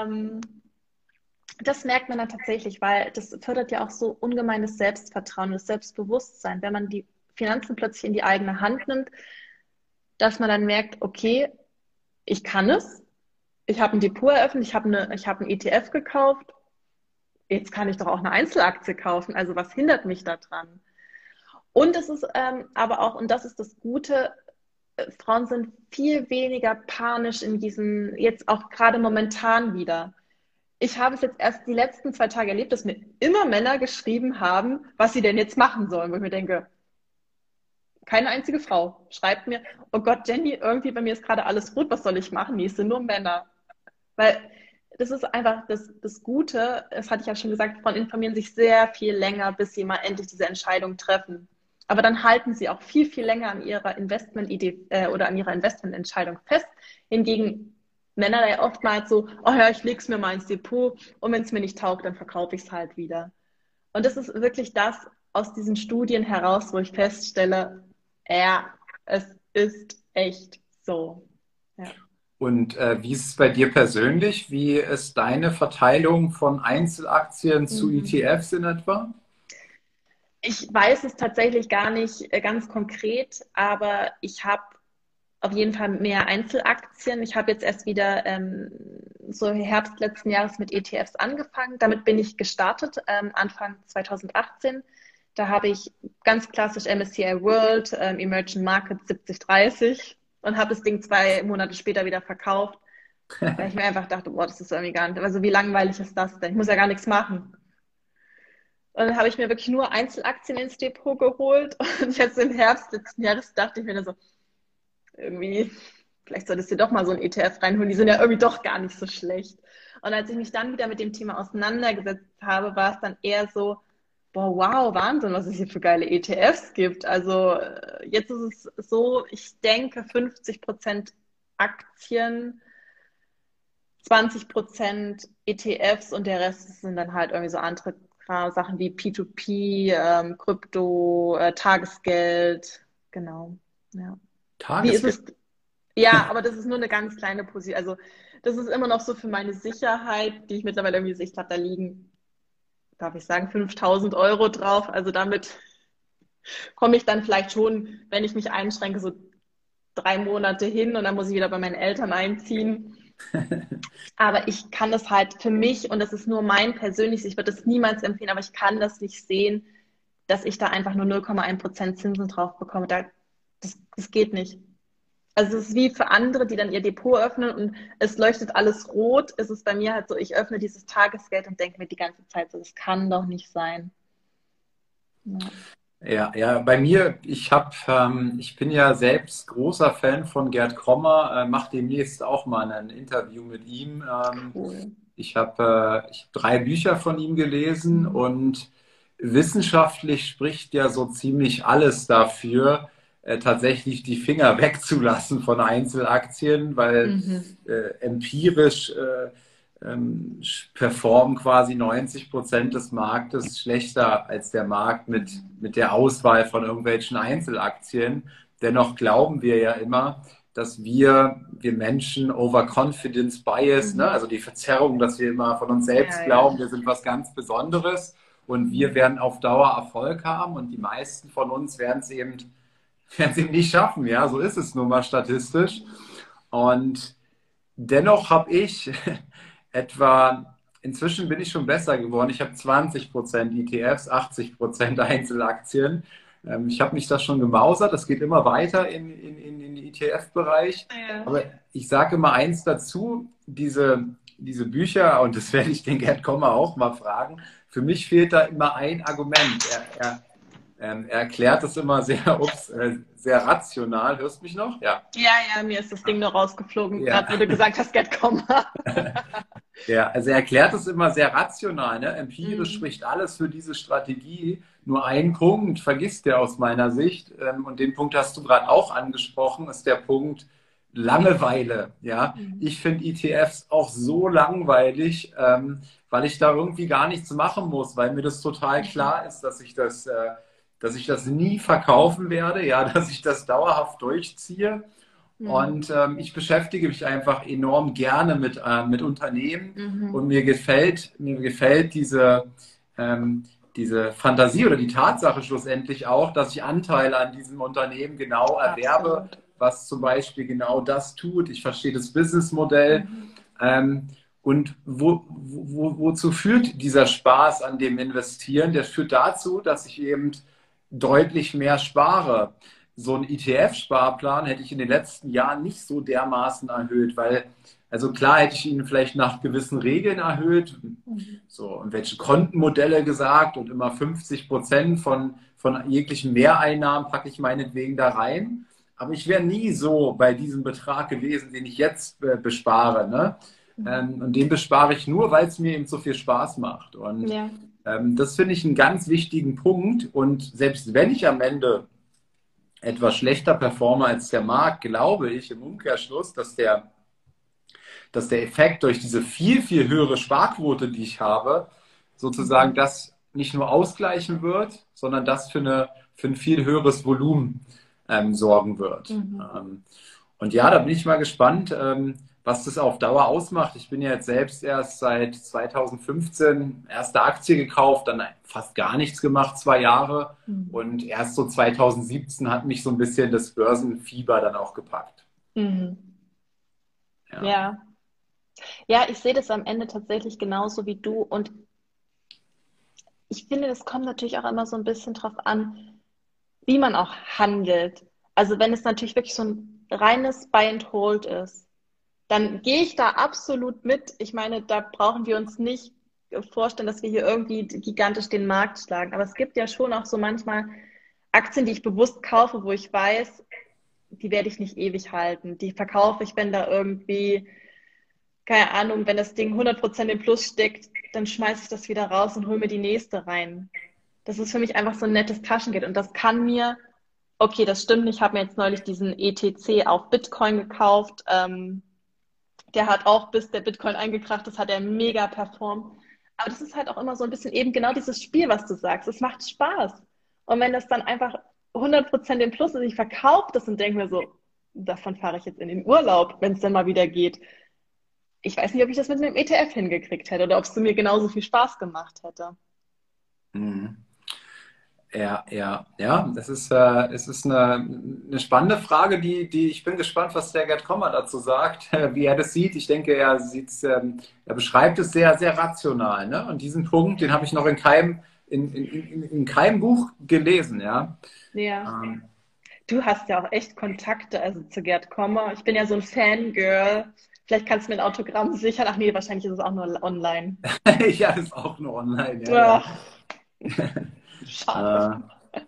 das merkt man dann tatsächlich, weil das fördert ja auch so ungemeines Selbstvertrauen, das Selbstbewusstsein, wenn man die Finanzen plötzlich in die eigene Hand nimmt, dass man dann merkt, okay, ich kann es, ich habe ein Depot eröffnet, ich habe einen ETF gekauft, jetzt kann ich doch auch eine Einzelaktie kaufen, also was hindert mich daran? Und es ist aber auch, und das ist das Gute, Frauen sind viel weniger panisch in diesen, jetzt auch gerade momentan wieder. Ich habe es jetzt erst die letzten 2 Tage erlebt, dass mir immer Männer geschrieben haben, was sie denn jetzt machen sollen, wo ich mir denke, keine einzige Frau schreibt mir, oh Gott, Jenny, irgendwie bei mir ist gerade alles gut, was soll ich machen? Nee, es sind nur Männer. Weil das ist einfach das Gute, das hatte ich ja schon gesagt, Frauen informieren sich sehr viel länger, bis sie mal endlich diese Entscheidung treffen. Aber dann halten sie auch viel, viel länger an ihrer Investmentidee oder an ihrer Investmententscheidung fest. Hingegen Männer da ja oftmals so, oh ja, ich lege es mir mal ins Depot und wenn es mir nicht taugt, dann verkaufe ich es halt wieder. Und das ist wirklich das aus diesen Studien heraus, wo ich feststelle, ja, es ist echt so. Ja. Und wie ist es bei dir persönlich? Wie ist deine Verteilung von Einzelaktien zu ETFs in etwa? Ich weiß es tatsächlich gar nicht ganz konkret, aber ich habe auf jeden Fall mehr Einzelaktien. Ich habe jetzt erst wieder so Herbst letzten Jahres mit ETFs angefangen. Damit bin ich gestartet, Anfang 2018. Da habe ich ganz klassisch MSCI World, Emerging Market 70-30 und habe das Ding 2 Monate später wieder verkauft, weil ich mir einfach dachte, boah, das ist irgendwie gar nicht, also wie langweilig ist das denn? Ich muss ja gar nichts machen. Und dann habe ich mir wirklich nur Einzelaktien ins Depot geholt und jetzt im Herbst letzten Jahres dachte ich mir so, irgendwie, vielleicht solltest du doch mal so ein ETF reinholen, die sind ja irgendwie doch gar nicht so schlecht. Und als ich mich dann wieder mit dem Thema auseinandergesetzt habe, war es dann eher so, boah, wow, Wahnsinn, was es hier für geile ETFs gibt. Also jetzt ist es so, ich denke 50% Aktien, 20% ETFs und der Rest sind dann halt irgendwie so andere Sachen wie P2P, Krypto, Tagesgeld, genau. Ja. Wie ist Tagesgeld. es? Ja, aber das ist nur eine ganz kleine Position. Also das ist immer noch so für meine Sicherheit, die ich mittlerweile irgendwie sehe. Ich glaube, da liegen, darf ich sagen, 5.000 Euro drauf. Also damit komme ich dann vielleicht schon, wenn ich mich einschränke, so 3 Monate hin und dann muss ich wieder bei meinen Eltern einziehen. Aber ich kann das halt für mich, und das ist nur mein persönliches, ich würde das niemals empfehlen, aber ich kann das nicht sehen, dass ich da einfach nur 0,1% Zinsen drauf bekomme. Das geht nicht. Also es ist wie für andere, die dann ihr Depot öffnen und es leuchtet alles rot. Es ist bei mir halt so, ich öffne dieses Tagesgeld und denke mir die ganze Zeit so, das kann doch nicht sein. Ja. Ja, bei mir, ich bin ja selbst großer Fan von Gerd Kommer, mache demnächst auch mal ein Interview mit ihm. Cool. Ich hab 3 Bücher von ihm gelesen und wissenschaftlich spricht ja so ziemlich alles dafür, tatsächlich die Finger wegzulassen von Einzelaktien, weil empirisch performen quasi 90% des Marktes schlechter als der Markt mit der Auswahl von irgendwelchen Einzelaktien. Dennoch glauben wir ja immer, dass wir Menschen Overconfidence Bias, ne, also die Verzerrung, dass wir immer von uns selbst glauben, wir sind was ganz Besonderes und wir werden auf Dauer Erfolg haben und die meisten von uns werden es eben nicht schaffen. Ja, so ist es nun mal statistisch. Und dennoch habe ich inzwischen bin ich schon besser geworden. Ich habe 20% ETFs, 80% Einzelaktien. Ich habe mich das schon gemausert. Das geht immer weiter in den ETF-Bereich. Ja. Aber ich sage immer eins dazu, diese Bücher, und das werde ich den Gerd Kommer auch mal fragen, für mich fehlt da immer ein Argument. Er erklärt es immer sehr rational. Hörst du mich noch? Ja. Ja, mir ist das Ding nur rausgeflogen, Ja. gerade wo du gesagt hast, Gerd Kommer. Ja, also er erklärt es immer sehr rational. Ne? Empirisch spricht alles für diese Strategie. Nur ein Punkt vergisst er aus meiner Sicht, und den Punkt hast du gerade auch angesprochen, ist der Punkt Langeweile. Ja? Ich finde ETFs auch so langweilig, weil ich da irgendwie gar nichts machen muss, weil mir das total klar ist, dass ich das nie verkaufen werde, ja, dass ich das dauerhaft durchziehe. Und ich beschäftige mich einfach enorm gerne mit Unternehmen und mir gefällt diese Fantasie oder die Tatsache schlussendlich auch, dass ich Anteile an diesem Unternehmen genau erwerbe, Absolut. was zum Beispiel genau das tut. Ich verstehe das Businessmodell. Und wozu führt dieser Spaß an dem Investieren? Der führt dazu, dass ich eben deutlich mehr spare. So ein ETF-Sparplan hätte ich in den letzten Jahren nicht so dermaßen erhöht, weil, also klar hätte ich ihn vielleicht nach gewissen Regeln erhöht, so und welche Kontenmodelle gesagt und immer 50% von jeglichen Mehreinnahmen packe ich meinetwegen da rein. Aber ich wäre nie so bei diesem Betrag gewesen, den ich jetzt bespare. Ne? Und den bespare ich nur, weil es mir eben so viel Spaß macht. Und das finde ich einen ganz wichtigen Punkt. Und selbst wenn ich am Ende etwas schlechter performe als der Markt, glaube ich im Umkehrschluss, dass der Effekt durch diese viel, viel höhere Sparquote, die ich habe, sozusagen das nicht nur ausgleichen wird, sondern das für ein viel höheres Volumen sorgen wird. Und ja, da bin ich mal gespannt, was das auf Dauer ausmacht. Ich bin ja jetzt selbst erst seit 2015 erste Aktie gekauft, dann fast gar nichts gemacht, 2 Jahre. Und erst so 2017 hat mich so ein bisschen das Börsenfieber dann auch gepackt. Ja, ich sehe das am Ende tatsächlich genauso wie du. Und ich finde, es kommt natürlich auch immer so ein bisschen drauf an, wie man auch handelt. Also wenn es natürlich wirklich so ein reines Buy and Hold ist, dann gehe ich da absolut mit. Ich meine, da brauchen wir uns nicht vorstellen, dass wir hier irgendwie gigantisch den Markt schlagen. Aber es gibt ja schon auch so manchmal Aktien, die ich bewusst kaufe, wo ich weiß, die werde ich nicht ewig halten. Die verkaufe ich, wenn da irgendwie keine Ahnung, wenn das Ding 100% im Plus steckt, dann schmeiße ich das wieder raus und hole mir die nächste rein. Das ist für mich einfach so ein nettes Taschengeld und das kann mir, okay, das stimmt nicht, ich habe mir jetzt neulich diesen ETC auf Bitcoin gekauft. Der hat auch, bis der Bitcoin eingekracht ist, hat er mega performt. Aber das ist halt auch immer so ein bisschen eben genau dieses Spiel, was du sagst. Es macht Spaß. Und wenn das dann einfach 100% im Plus ist, ich verkaufe das und denke mir so, davon fahre ich jetzt in den Urlaub, wenn es dann mal wieder geht. Ich weiß nicht, ob ich das mit einem ETF hingekriegt hätte oder ob es mir genauso viel Spaß gemacht hätte. Mhm. Ja, es ist eine spannende Frage, die ich bin gespannt, was der Gerd Kommer dazu sagt, wie er das sieht. Ich denke, er beschreibt es sehr, sehr rational, ne? Und diesen Punkt, den habe ich noch in keinem Buch gelesen, ja. Ja. Du hast ja auch echt Kontakte, also zu Gerd Kommer. Ich bin ja so ein Fangirl. Vielleicht kannst du mir ein Autogramm sichern. Ach nee, wahrscheinlich ist es auch nur online. Ja, ist auch nur online, ja. Ach, schade.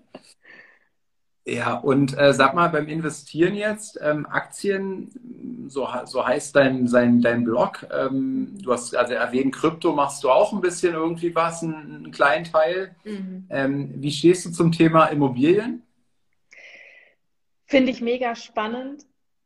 Ja, und sag mal, beim Investieren jetzt, Aktien, so heißt dein Blog. Du hast also erwähnt, Krypto machst du auch ein bisschen irgendwie was, einen kleinen Teil. Mhm. Wie stehst du zum Thema Immobilien? Finde ich mega spannend.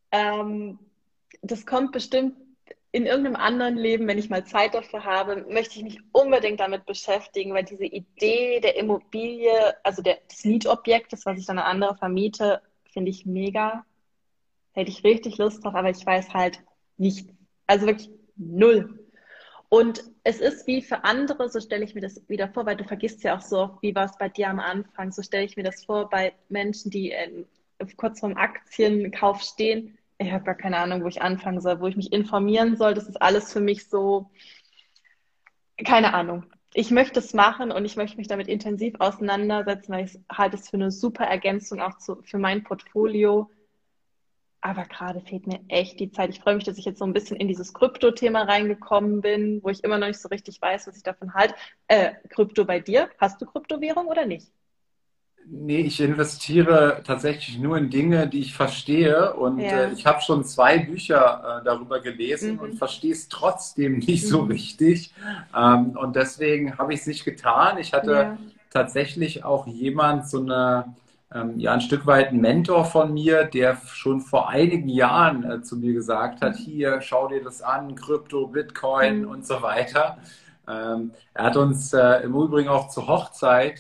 Das kommt bestimmt in irgendeinem anderen Leben, wenn ich mal Zeit dafür habe, möchte ich mich unbedingt damit beschäftigen, weil diese Idee der Immobilie, also des Mietobjektes, was ich dann an andere vermiete, finde ich mega. Hätte ich richtig Lust drauf, aber ich weiß halt nicht, also wirklich null. Und es ist wie für andere, so stelle ich mir das wieder vor, weil du vergisst ja auch so oft, wie war es bei dir am Anfang, so stelle ich mir das vor bei Menschen, die kurz vorm Aktienkauf stehen. Ich habe gar keine Ahnung, wo ich anfangen soll, wo ich mich informieren soll. Das ist alles für mich so, keine Ahnung. Ich möchte es machen und ich möchte mich damit intensiv auseinandersetzen, weil ich halte es für eine super Ergänzung auch für mein Portfolio. Aber gerade fehlt mir echt die Zeit. Ich freue mich, dass ich jetzt so ein bisschen in dieses Krypto-Thema reingekommen bin, wo ich immer noch nicht so richtig weiß, was ich davon halte. Krypto bei dir? Hast du Kryptowährung oder nicht? Nee, ich investiere tatsächlich nur in Dinge, die ich verstehe. Und Ja. ich habe schon 2 Bücher darüber gelesen und Mhm. verstehe es trotzdem nicht so Mhm. richtig. Und deswegen habe ich es nicht getan. Ich hatte Ja. tatsächlich auch jemand, ja, ein Stück weit ein Mentor von mir, der schon vor einigen Jahren zu mir gesagt hat, Mhm. hier, schau dir das an, Krypto, Bitcoin Mhm. und so weiter. Er hat uns im Übrigen auch zur Hochzeit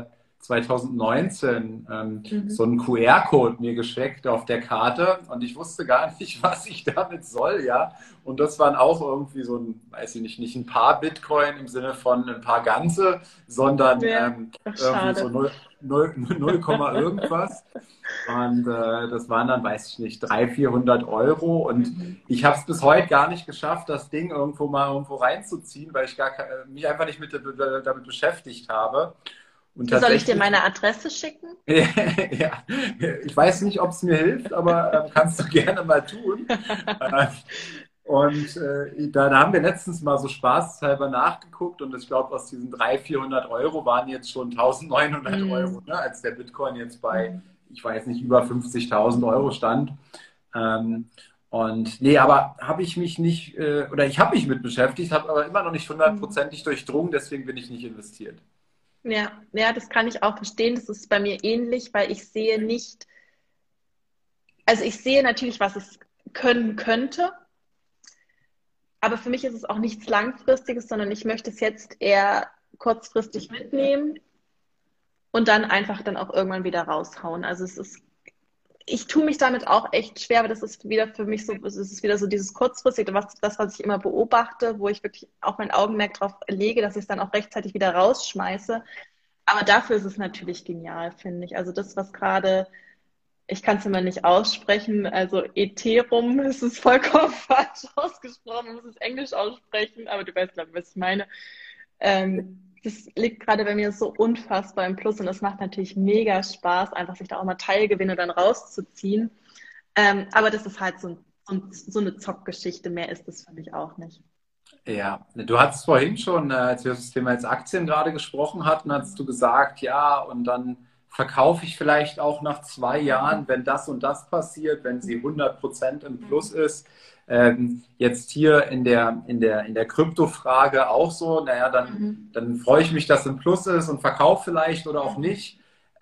2019 Mhm. so einen QR-Code mir geschickt auf der Karte und ich wusste gar nicht, was ich damit soll, ja. Und das waren auch irgendwie so ein, weiß ich nicht ein paar Bitcoin im Sinne von ein paar ganze, sondern Ja. Ach, irgendwie so schade. 0, irgendwas. Und das waren dann, weiß ich nicht, 300, 400 Euro. Und Mhm. ich habe es bis heute gar nicht geschafft, das Ding irgendwo reinzuziehen, weil ich mich einfach nicht damit beschäftigt habe. Und Soll ich dir tatsächlich, meine Adresse schicken? ja, ich weiß nicht, ob es mir hilft, aber kannst du gerne mal tun. Äh, und dann haben wir letztens mal so spaßhalber nachgeguckt und ich glaube, aus diesen 300, 400 Euro waren jetzt schon 1900 Euro, Mhm. ne, als der Bitcoin jetzt bei, Mhm. ich weiß nicht, über 50.000 Euro stand. Ähm, und nee, aber habe ich mich nicht, oder ich habe mich mit beschäftigt, habe aber immer noch nicht Mhm. hundertprozentig durchdrungen, deswegen bin ich nicht investiert. Ja, ja, das kann ich auch verstehen. Das ist bei mir ähnlich, weil ich sehe nicht, also ich sehe natürlich, was es können könnte, aber für mich ist es auch nichts Langfristiges, sondern ich möchte es jetzt eher kurzfristig mitnehmen und dann einfach dann auch irgendwann wieder raushauen. Also es ist, ich tue mich damit auch echt schwer, aber das ist wieder für mich so, es ist wieder so dieses kurzfristige, was ich immer beobachte, wo ich wirklich auch mein Augenmerk drauf lege, dass ich es dann auch rechtzeitig wieder rausschmeiße. Aber dafür ist es natürlich genial, finde ich. Also das, was gerade, ich kann es immer nicht aussprechen, also Ethereum ist es vollkommen falsch ausgesprochen, man muss es Englisch aussprechen, aber du weißt, glaube ich, was ich meine. Das liegt gerade bei mir so unfassbar im Plus und es macht natürlich mega Spaß, einfach sich da auch mal Teilgewinne dann rauszuziehen. Aber das ist halt so eine Zockgeschichte, mehr ist es für mich auch nicht. Ja, du hattest vorhin schon, als wir das Thema jetzt Aktien gerade gesprochen hatten, hast du gesagt, ja, und dann verkaufe ich vielleicht auch nach 2 Jahren, wenn das und das passiert, wenn sie 100% im Plus ist. Jetzt hier in der Kryptofrage auch so, naja, dann freue ich mich, dass es ein Plus ist und verkaufe vielleicht oder auch nicht.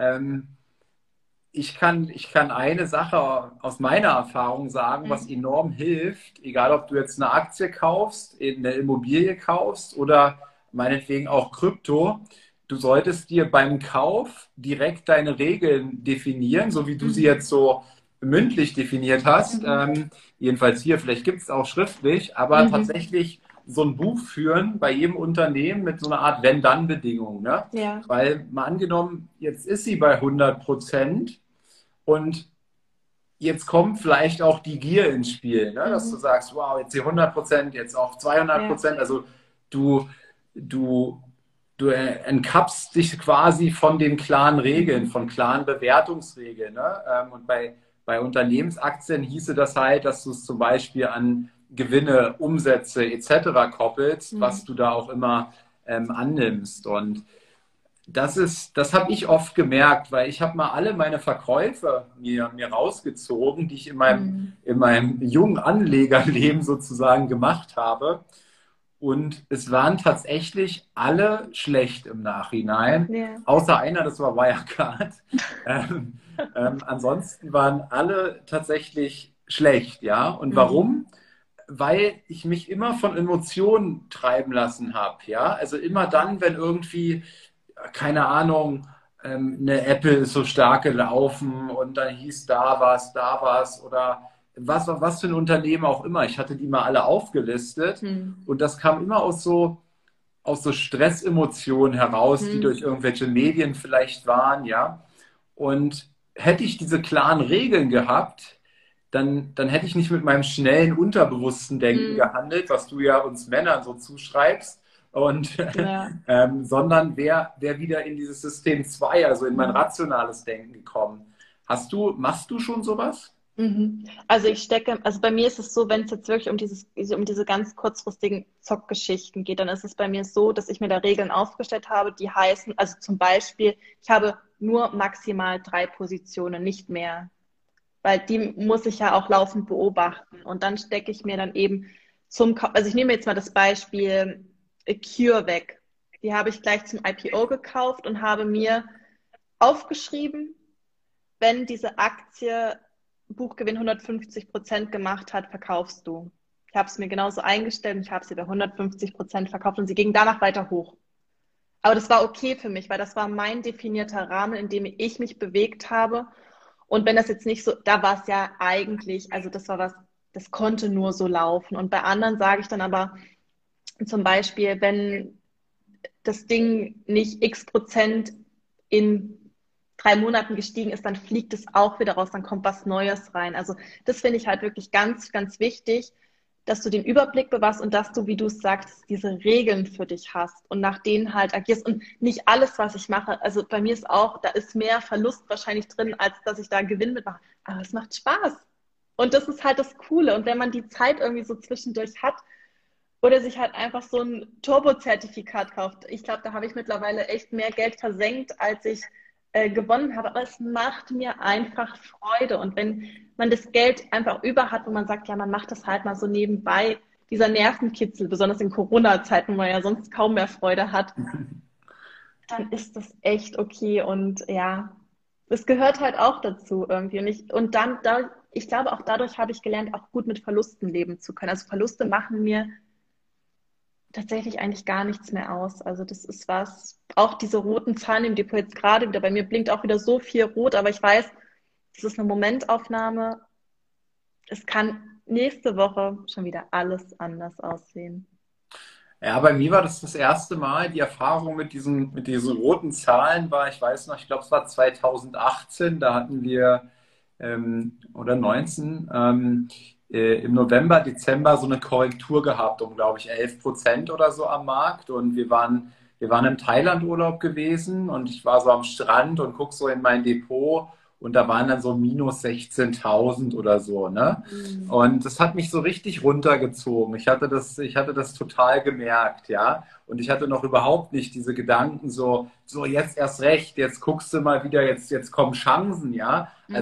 Ich kann eine Sache aus meiner Erfahrung sagen, was enorm hilft, egal ob du jetzt eine Aktie kaufst, eine Immobilie kaufst oder meinetwegen auch Krypto. Du solltest dir beim Kauf direkt deine Regeln definieren, so wie du sie jetzt so mündlich definiert hast. Jedenfalls hier, vielleicht gibt es auch schriftlich, aber tatsächlich so ein Buch führen bei jedem Unternehmen mit so einer Art Wenn-Dann-Bedingung. Ne? Ja. Weil mal angenommen, jetzt ist sie bei 100% und jetzt kommt vielleicht auch die Gier ins Spiel, ne? Dass du sagst, wow, jetzt hier 100%, jetzt auch 200%. Also du entkappst dich quasi von den klaren Regeln, von klaren Bewertungsregeln. Ne? Und bei Unternehmensaktien hieße das halt, dass du es zum Beispiel an Gewinne, Umsätze etc. koppelst, was du da auch immer annimmst. Und das habe ich oft gemerkt, weil ich habe mal alle meine Verkäufe mir rausgezogen, die ich in meinem jungen Anlegerleben sozusagen gemacht habe. Und es waren tatsächlich alle schlecht im Nachhinein, außer einer, das war Wirecard. Ansonsten waren alle tatsächlich schlecht, ja. Und warum? Weil ich mich immer von Emotionen treiben lassen habe, ja. Also immer dann, wenn irgendwie, keine Ahnung, eine Apple ist so stark gelaufen und dann hieß da was oder was für ein Unternehmen auch immer. Ich hatte die mal alle aufgelistet und das kam immer aus so Stressemotionen heraus, die durch irgendwelche Medien vielleicht waren, ja. Und hätte ich diese klaren Regeln gehabt, dann hätte ich nicht mit meinem schnellen, unterbewussten Denken gehandelt, was du ja uns Männern so zuschreibst, sondern wäre wieder in dieses System 2, also in mein rationales Denken gekommen. Machst du schon sowas? Also bei mir ist es so, wenn es jetzt wirklich um diese ganz kurzfristigen Zockgeschichten geht, dann ist es bei mir so, dass ich mir da Regeln aufgestellt habe, die heißen, also zum Beispiel, ich habe nur maximal 3 Positionen, nicht mehr. Weil die muss ich ja auch laufend beobachten. Und dann stecke ich mir dann eben also ich nehme jetzt mal das Beispiel CureVac. Die habe ich gleich zum IPO gekauft und habe mir aufgeschrieben, wenn diese Aktie Buchgewinn 150% gemacht hat, verkaufst du. Ich habe es mir genauso eingestellt und ich habe sie bei 150% verkauft und sie ging danach weiter hoch. Aber das war okay für mich, weil das war mein definierter Rahmen, in dem ich mich bewegt habe. Und wenn das jetzt nicht so, da war es ja eigentlich, also das war was, das konnte nur so laufen. Und bei anderen sage ich dann aber zum Beispiel, wenn das Ding nicht x% in 3 Monaten gestiegen ist, dann fliegt es auch wieder raus, dann kommt was Neues rein. Also das finde ich halt wirklich ganz, ganz wichtig, dass du den Überblick bewahrst und dass du, wie du es sagst, diese Regeln für dich hast und nach denen halt agierst und nicht alles, was ich mache. Also bei mir ist auch, da ist mehr Verlust wahrscheinlich drin, als dass ich da einen Gewinn mitmache. Aber es macht Spaß. Und das ist halt das Coole. Und wenn man die Zeit irgendwie so zwischendurch hat oder sich halt einfach so ein Turbo-Zertifikat kauft, ich glaube, da habe ich mittlerweile echt mehr Geld versenkt, als ich gewonnen habe, aber es macht mir einfach Freude. Und wenn man das Geld einfach über hat, wo man sagt, ja, man macht das halt mal so nebenbei, dieser Nervenkitzel, besonders in Corona-Zeiten, wo man ja sonst kaum mehr Freude hat, dann ist das echt okay. Und ja, es gehört halt auch dazu irgendwie. Und ich glaube, auch dadurch habe ich gelernt, auch gut mit Verlusten leben zu können. Also Verluste machen mir tatsächlich eigentlich gar nichts mehr aus. Also das ist was, auch diese roten Zahlen im Depot jetzt gerade wieder, bei mir blinkt auch wieder so viel rot, aber ich weiß, das ist eine Momentaufnahme. Es kann nächste Woche schon wieder alles anders aussehen. Ja, bei mir war das erste Mal, die Erfahrung mit diesen roten Zahlen war, ich weiß noch, ich glaube, es war 2018, da hatten wir, oder 19, im November, Dezember so eine Korrektur gehabt, um, glaube ich, 11% oder so am Markt. Und wir waren im Thailand-Urlaub gewesen und ich war so am Strand und gucke so in mein Depot und da waren dann so minus 16.000 oder so, ne? Und das hat mich so richtig runtergezogen. Ich hatte das total gemerkt, ja. Und ich hatte noch überhaupt nicht diese Gedanken so jetzt erst recht, jetzt guckst du mal wieder, jetzt kommen Chancen, ja. Also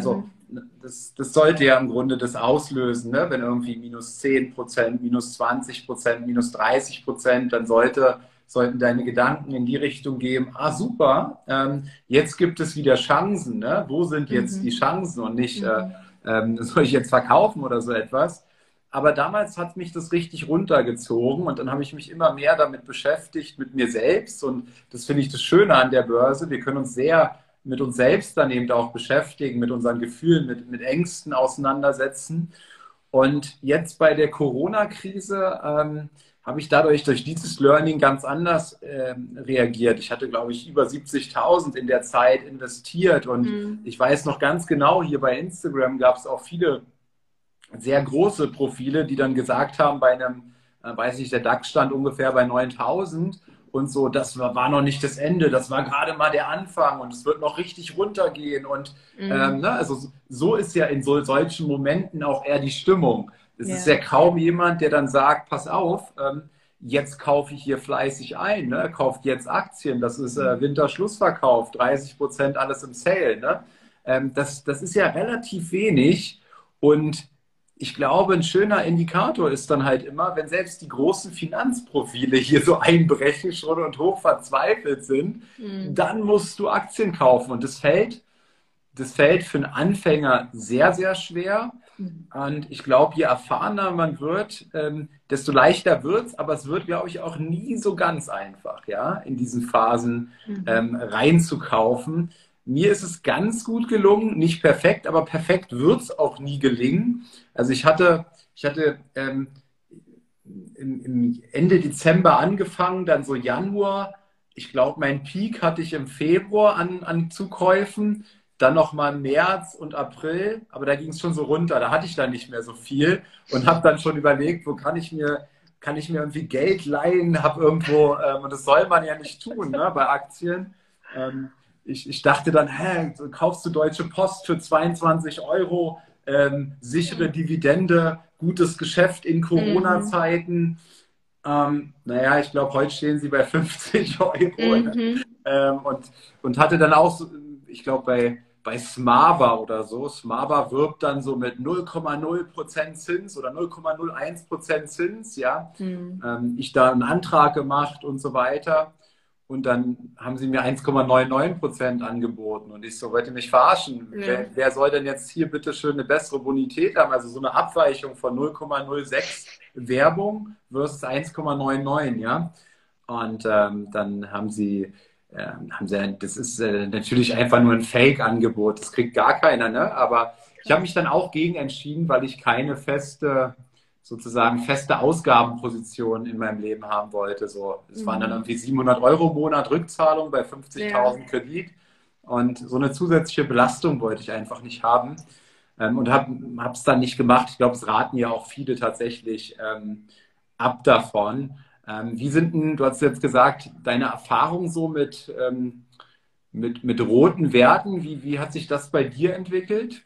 das sollte ja im Grunde das auslösen, ne? Wenn irgendwie -10%, -20%, -30%, dann sollten deine Gedanken in die Richtung gehen, super, jetzt gibt es wieder Chancen, ne? Wo sind jetzt die Chancen und nicht, soll ich jetzt verkaufen oder so etwas? Aber damals hat mich das richtig runtergezogen und dann habe ich mich immer mehr damit beschäftigt, mit mir selbst. Und das finde ich das Schöne an der Börse. Wir können uns sehr mit uns selbst dann eben auch beschäftigen, mit unseren Gefühlen, mit Ängsten auseinandersetzen. Und jetzt bei der Corona-Krise habe ich durch dieses Learning ganz anders reagiert. Ich hatte, glaube ich, über 70.000 in der Zeit investiert. Und ich weiß noch ganz genau, hier bei Instagram gab es auch viele sehr große Profile, die dann gesagt haben, bei einem, weiß ich, der DAX stand ungefähr bei 9.000 und so, das war noch nicht das Ende, das war gerade mal der Anfang und es wird noch richtig runtergehen und ne, also so ist ja in solchen Momenten auch eher die Stimmung. Es ist ja kaum jemand, der dann sagt, pass auf, jetzt kaufe ich hier fleißig ein, ne? Kauft jetzt Aktien, das ist Winterschlussverkauf, 30% alles im Sale. Ne? Das ist ja relativ wenig und ich glaube, ein schöner Indikator ist dann halt immer, wenn selbst die großen Finanzprofile hier so einbrechen schon und hoch verzweifelt sind, dann musst du Aktien kaufen. Und das fällt für einen Anfänger sehr, sehr schwer. Und ich glaube, je erfahrener man wird, desto leichter wird es. Aber es wird, glaube ich, auch nie so ganz einfach, ja, in diesen Phasen reinzukaufen. Mir ist es ganz gut gelungen, nicht perfekt, aber perfekt wird es auch nie gelingen. Also ich hatte im Ende Dezember angefangen, dann so Januar. Ich glaube, meinen Peak hatte ich im Februar an Zukäufen, dann nochmal März und April, aber da ging es schon so runter. Da hatte ich dann nicht mehr so viel und habe dann schon überlegt, wo kann ich mir irgendwie Geld leihen, habe irgendwo, und das soll man ja nicht tun, ne, bei Aktien. Ich dachte dann, kaufst du Deutsche Post für 22 €, sichere Dividende, gutes Geschäft in Corona-Zeiten. Naja, ich glaube, heute stehen sie bei 50 €. Und hatte dann auch, ich glaube, bei Smava oder so, Smava wirbt dann so mit 0,0% Zins oder 0,01% Zins, ja. Ich da einen Antrag gemacht und so weiter. Und dann haben sie mir 1,99% angeboten. Und ich so, wollte mich verarschen. Ja. Wer soll denn jetzt hier bitte schön eine bessere Bonität haben? Also so eine Abweichung von 0,06 Werbung versus 1,99, ja. Und dann haben sie, das ist natürlich einfach nur ein Fake-Angebot. Das kriegt gar keiner, ne? Aber ich habe mich dann auch gegen entschieden, weil ich keine feste Ausgabenposition in meinem Leben haben wollte. So, es waren dann irgendwie 700 € im Monat Rückzahlung bei 50.000 Kredit. Und so eine zusätzliche Belastung wollte ich einfach nicht haben. Und habe es dann nicht gemacht. Ich glaube, es raten ja auch viele tatsächlich ab davon. Du hast jetzt gesagt, deine Erfahrung so mit roten Werten, wie hat sich das bei dir entwickelt?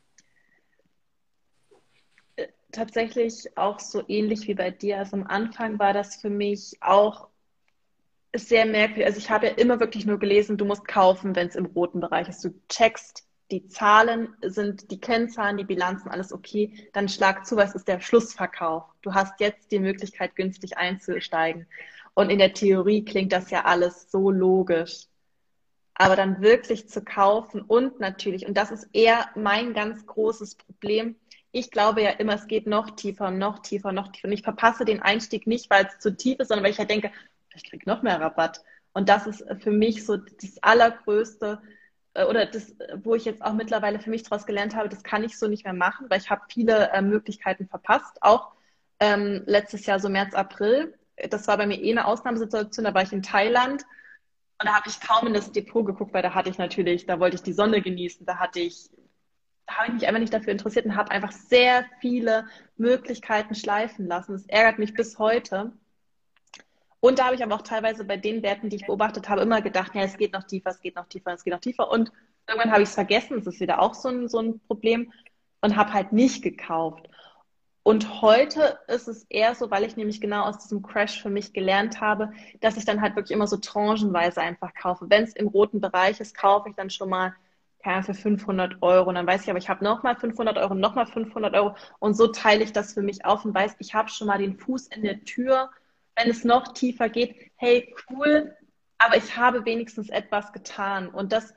Tatsächlich auch so ähnlich wie bei dir. Also am Anfang war das für mich auch sehr merkwürdig. Also ich habe ja immer wirklich nur gelesen, du musst kaufen, wenn es im roten Bereich ist. Du checkst, die Zahlen sind, die Kennzahlen, die Bilanzen, alles okay. Dann schlag zu, was ist der Schlussverkauf? Du hast jetzt die Möglichkeit, günstig einzusteigen. Und in der Theorie klingt das ja alles so logisch. Aber dann wirklich zu kaufen und natürlich, und das ist eher mein ganz großes Problem, ich glaube ja immer, es geht noch tiefer, noch tiefer, noch tiefer. Und ich verpasse den Einstieg nicht, weil es zu tief ist, sondern weil ich halt denke, ich kriege noch mehr Rabatt. Und das ist für mich so das Allergrößte, oder das, wo ich jetzt auch mittlerweile für mich daraus gelernt habe, das kann ich so nicht mehr machen, weil ich habe viele Möglichkeiten verpasst. Auch letztes Jahr, so März, April, das war bei mir eine Ausnahmesituation, da war ich in Thailand und da habe ich kaum in das Depot geguckt, weil da wollte ich die Sonne genießen, da habe ich mich einfach nicht dafür interessiert und habe einfach sehr viele Möglichkeiten schleifen lassen. Das ärgert mich bis heute. Und da habe ich aber auch teilweise bei den Werten, die ich beobachtet habe, immer gedacht, ja, es geht noch tiefer, es geht noch tiefer, es geht noch tiefer. Und irgendwann habe ich es vergessen, das ist wieder auch so ein Problem und habe halt nicht gekauft. Und heute ist es eher so, weil ich nämlich genau aus diesem Crash für mich gelernt habe, dass ich dann halt wirklich immer so tranchenweise einfach kaufe. Wenn es im roten Bereich ist, kaufe ich dann schon mal keine Ahnung, für 500 Euro. Und dann weiß ich, aber ich habe nochmal 500 Euro, nochmal 500 Euro. Und so teile ich das für mich auf und weiß, ich habe schon mal den Fuß in der Tür. Wenn es noch tiefer geht, hey, cool, aber ich habe wenigstens etwas getan. Und das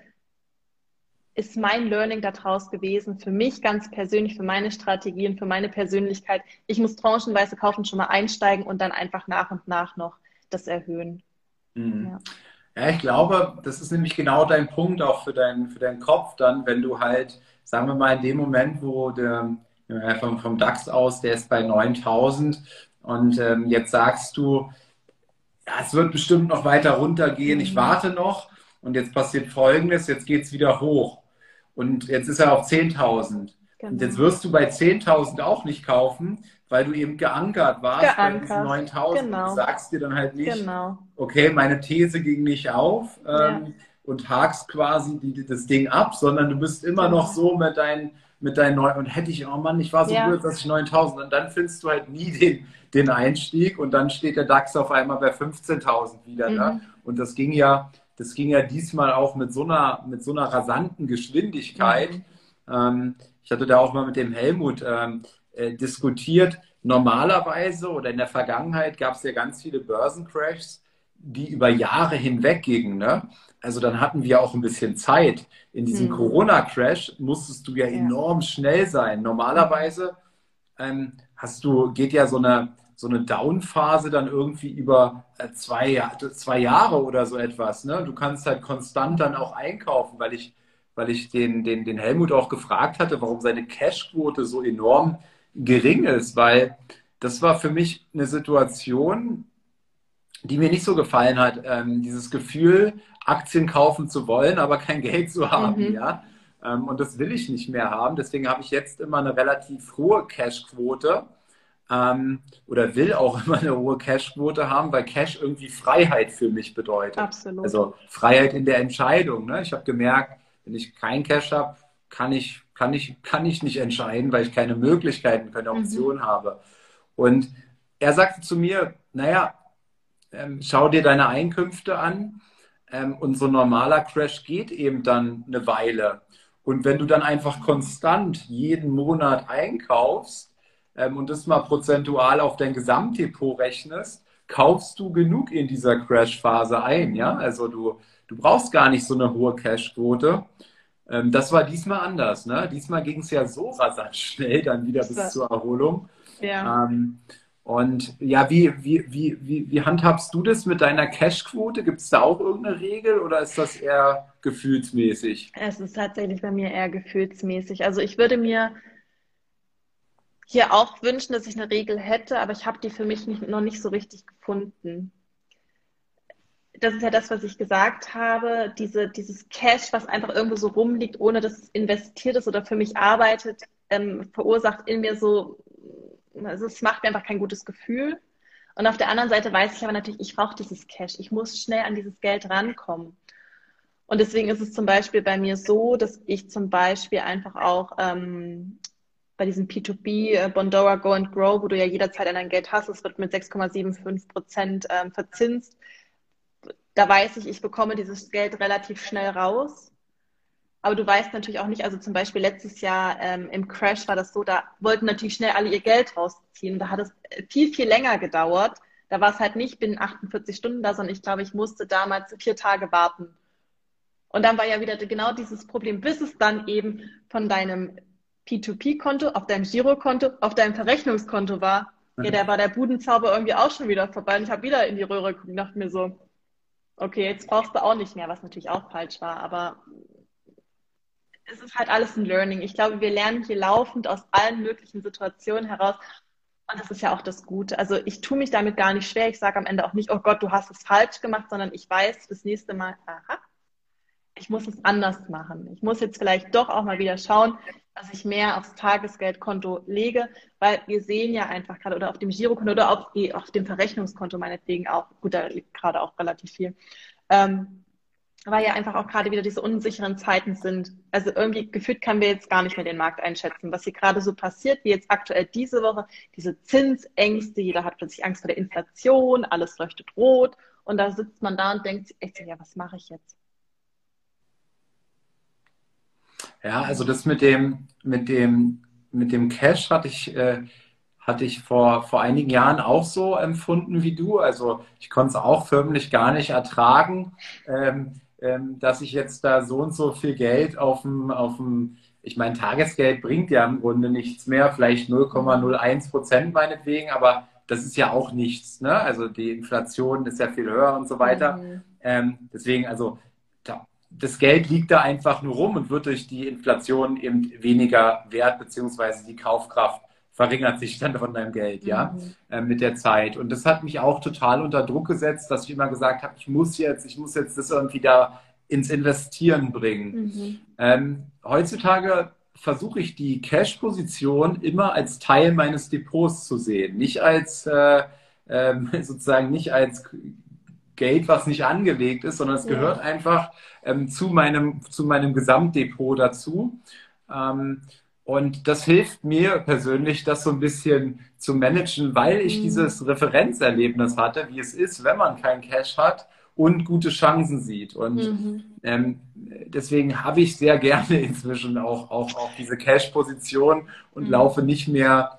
ist mein Learning daraus gewesen, für mich ganz persönlich, für meine Strategien, für meine Persönlichkeit. Ich muss tranchenweise kaufen, schon mal einsteigen und dann einfach nach und nach noch das erhöhen. Mhm. Ja. Ja, ich glaube, das ist nämlich genau dein Punkt auch für deinen Kopf dann, wenn du halt, sagen wir mal, in dem Moment, wo der vom DAX aus, der ist bei 9.000 und jetzt sagst du, ja, es wird bestimmt noch weiter runtergehen, ich warte noch und jetzt passiert Folgendes, jetzt geht es wieder hoch und jetzt ist er auf 10.000 und jetzt Genau. wirst du bei 10.000 auch nicht kaufen, weil du eben geankert warst bei diesen Geankert. 9.000 und du Genau. sagst dir dann halt nicht, Genau. okay, meine These ging nicht auf Ja. und hakst quasi das Ding ab, sondern du bist immer noch Genau. so mit deinen neuen und hätte ich, oh Mann, ich war so Ja. blöd, dass ich 9.000 und dann findest du halt nie den Einstieg und dann steht der DAX auf einmal bei 15.000 wieder. Ne? Und das ging ja diesmal auch mit so einer rasanten Geschwindigkeit. Ich hatte da auch mal mit dem Helmut diskutiert. Normalerweise oder in der Vergangenheit gab es ja ganz viele Börsencrashs, die über Jahre hinweg gingen. Ne? Also dann hatten wir auch ein bisschen Zeit. In diesem Corona-Crash musstest du ja enorm schnell sein. Normalerweise geht ja so eine Down-Phase dann irgendwie über 2 Jahre oder so etwas. Ne? Du kannst halt konstant dann auch einkaufen, weil ich den Helmut auch gefragt hatte, warum seine Cashquote so enorm gering ist, weil das war für mich eine Situation, die mir nicht so gefallen hat. Dieses Gefühl, Aktien kaufen zu wollen, aber kein Geld zu haben, ja. Und das will ich nicht mehr haben. Deswegen habe ich jetzt immer eine relativ hohe Cashquote oder will auch immer eine hohe Cashquote haben, weil Cash irgendwie Freiheit für mich bedeutet. Absolut. Also Freiheit in der Entscheidung. Ne? Ich habe gemerkt, wenn ich kein Cash habe, kann ich nicht entscheiden, weil ich keine Möglichkeiten, keine Option habe. Und er sagte zu mir, naja, schau dir deine Einkünfte an und so ein normaler Crash geht eben dann eine Weile. Und wenn du dann einfach konstant jeden Monat einkaufst und das mal prozentual auf dein Gesamtdepot rechnest, kaufst du genug in dieser Crash-Phase ein. Ja? Also du brauchst gar nicht so eine hohe Cash-Quote. Das war diesmal anders. Ne? Diesmal ging es ja so rasant schnell dann wieder bis zur Erholung. Ja. Und ja, wie handhabst du das mit deiner Cashquote? Gibt es da auch irgendeine Regel oder ist das eher gefühlsmäßig? Es ist tatsächlich bei mir eher gefühlsmäßig. Also ich würde mir hier auch wünschen, dass ich eine Regel hätte, aber ich habe die für mich noch nicht so richtig gefunden. Das ist ja das, was ich gesagt habe, dieses Cash, was einfach irgendwo so rumliegt, ohne dass es investiert ist oder für mich arbeitet, verursacht in mir so, also es macht mir einfach kein gutes Gefühl. Und auf der anderen Seite weiß ich aber natürlich, ich brauche dieses Cash. Ich muss schnell an dieses Geld rankommen. Und deswegen ist es zum Beispiel bei mir so, dass ich zum Beispiel einfach auch bei diesem P2P, Bondora Go and Grow, wo du ja jederzeit dein Geld hast, es wird mit 6,75% verzinst. Da weiß ich, ich bekomme dieses Geld relativ schnell raus. Aber du weißt natürlich auch nicht, also zum Beispiel letztes Jahr im Crash war das so, da wollten natürlich schnell alle ihr Geld rausziehen. Da hat es viel, viel länger gedauert. Da war es halt nicht binnen 48 Stunden da, sondern ich glaube, ich musste damals 4 Tage warten. Und dann war ja wieder genau dieses Problem, bis es dann eben von deinem P2P-Konto auf deinem Girokonto, auf deinem Verrechnungskonto war. Ja, da war der Budenzauber irgendwie auch schon wieder vorbei. Und ich habe wieder in die Röhre geguckt und dachte mir so, okay, jetzt brauchst du auch nicht mehr, was natürlich auch falsch war, aber es ist halt alles ein Learning. Ich glaube, wir lernen hier laufend aus allen möglichen Situationen heraus. Und das ist ja auch das Gute. Also ich tue mich damit gar nicht schwer. Ich sage am Ende auch nicht, oh Gott, du hast es falsch gemacht, sondern ich weiß das nächste Mal, aha, ich muss es anders machen. Ich muss jetzt vielleicht doch auch mal wieder schauen, dass ich mehr aufs Tagesgeldkonto lege, weil wir sehen ja einfach gerade, oder auf dem Girokonto oder auf dem Verrechnungskonto meinetwegen auch, gut, da liegt gerade auch relativ viel, weil ja einfach auch gerade wieder diese unsicheren Zeiten sind. Also irgendwie gefühlt können wir jetzt gar nicht mehr den Markt einschätzen, was hier gerade so passiert, wie jetzt aktuell diese Woche, diese Zinsängste, jeder hat plötzlich Angst vor der Inflation, alles leuchtet rot und da sitzt man da und denkt sich echt, ja, was mache ich jetzt? Ja, also das mit dem Cash hatte ich vor einigen Jahren auch so empfunden wie du. Also ich konnte es auch förmlich gar nicht ertragen, dass ich jetzt da so und so viel Geld ich meine, Tagesgeld bringt ja im Grunde nichts mehr, vielleicht 0,01% meinetwegen, aber das ist ja auch nichts, ne? Also die Inflation ist ja viel höher und so weiter. Deswegen, also das Geld liegt da einfach nur rum und wird durch die Inflation eben weniger wert, beziehungsweise die Kaufkraft verringert sich dann von deinem Geld, ja, mit der Zeit. Und das hat mich auch total unter Druck gesetzt, dass ich immer gesagt habe, ich muss jetzt das irgendwie da ins Investieren bringen. Heutzutage versuche ich die Cash-Position immer als Teil meines Depots zu sehen, nicht als sozusagen nicht als Geld, was nicht angelegt ist, sondern es gehört einfach zu meinem Gesamtdepot dazu. Und das hilft mir persönlich, das so ein bisschen zu managen, weil ich dieses Referenzerlebnis hatte, wie es ist, wenn man kein Cash hat und gute Chancen sieht. Und deswegen habe ich sehr gerne inzwischen auch diese Cash-Position und laufe nicht mehr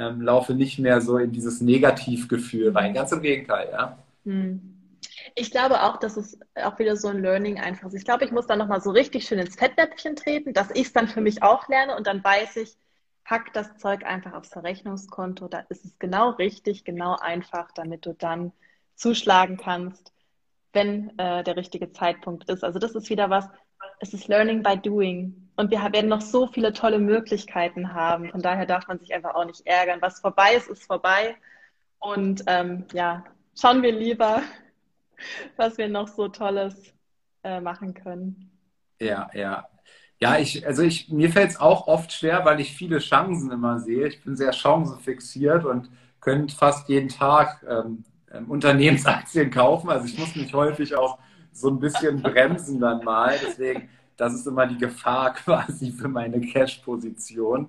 so in dieses Negativgefühl rein. Ganz im Gegenteil, ja. Ich glaube auch, dass es auch wieder so ein Learning einfach ist. Ich glaube, ich muss dann nochmal so richtig schön ins Fettnäpfchen treten, dass ich es dann für mich auch lerne und dann weiß ich, pack das Zeug einfach aufs Verrechnungskonto, da ist es genau richtig, genau einfach, damit du dann zuschlagen kannst, wenn der richtige Zeitpunkt ist. Also das ist wieder was, es ist Learning by Doing. Und wir werden noch so viele tolle Möglichkeiten haben. Von daher darf man sich einfach auch nicht ärgern. Was vorbei ist, ist vorbei. Und schauen wir lieber, was wir noch so Tolles machen können. Ja, ja. Ja, mir fällt es auch oft schwer, weil ich viele Chancen immer sehe. Ich bin sehr chancenfixiert und könnte fast jeden Tag Unternehmensaktien kaufen. Also ich muss mich häufig auch so ein bisschen bremsen dann mal. Deswegen, das ist immer die Gefahr quasi für meine Cash-Position.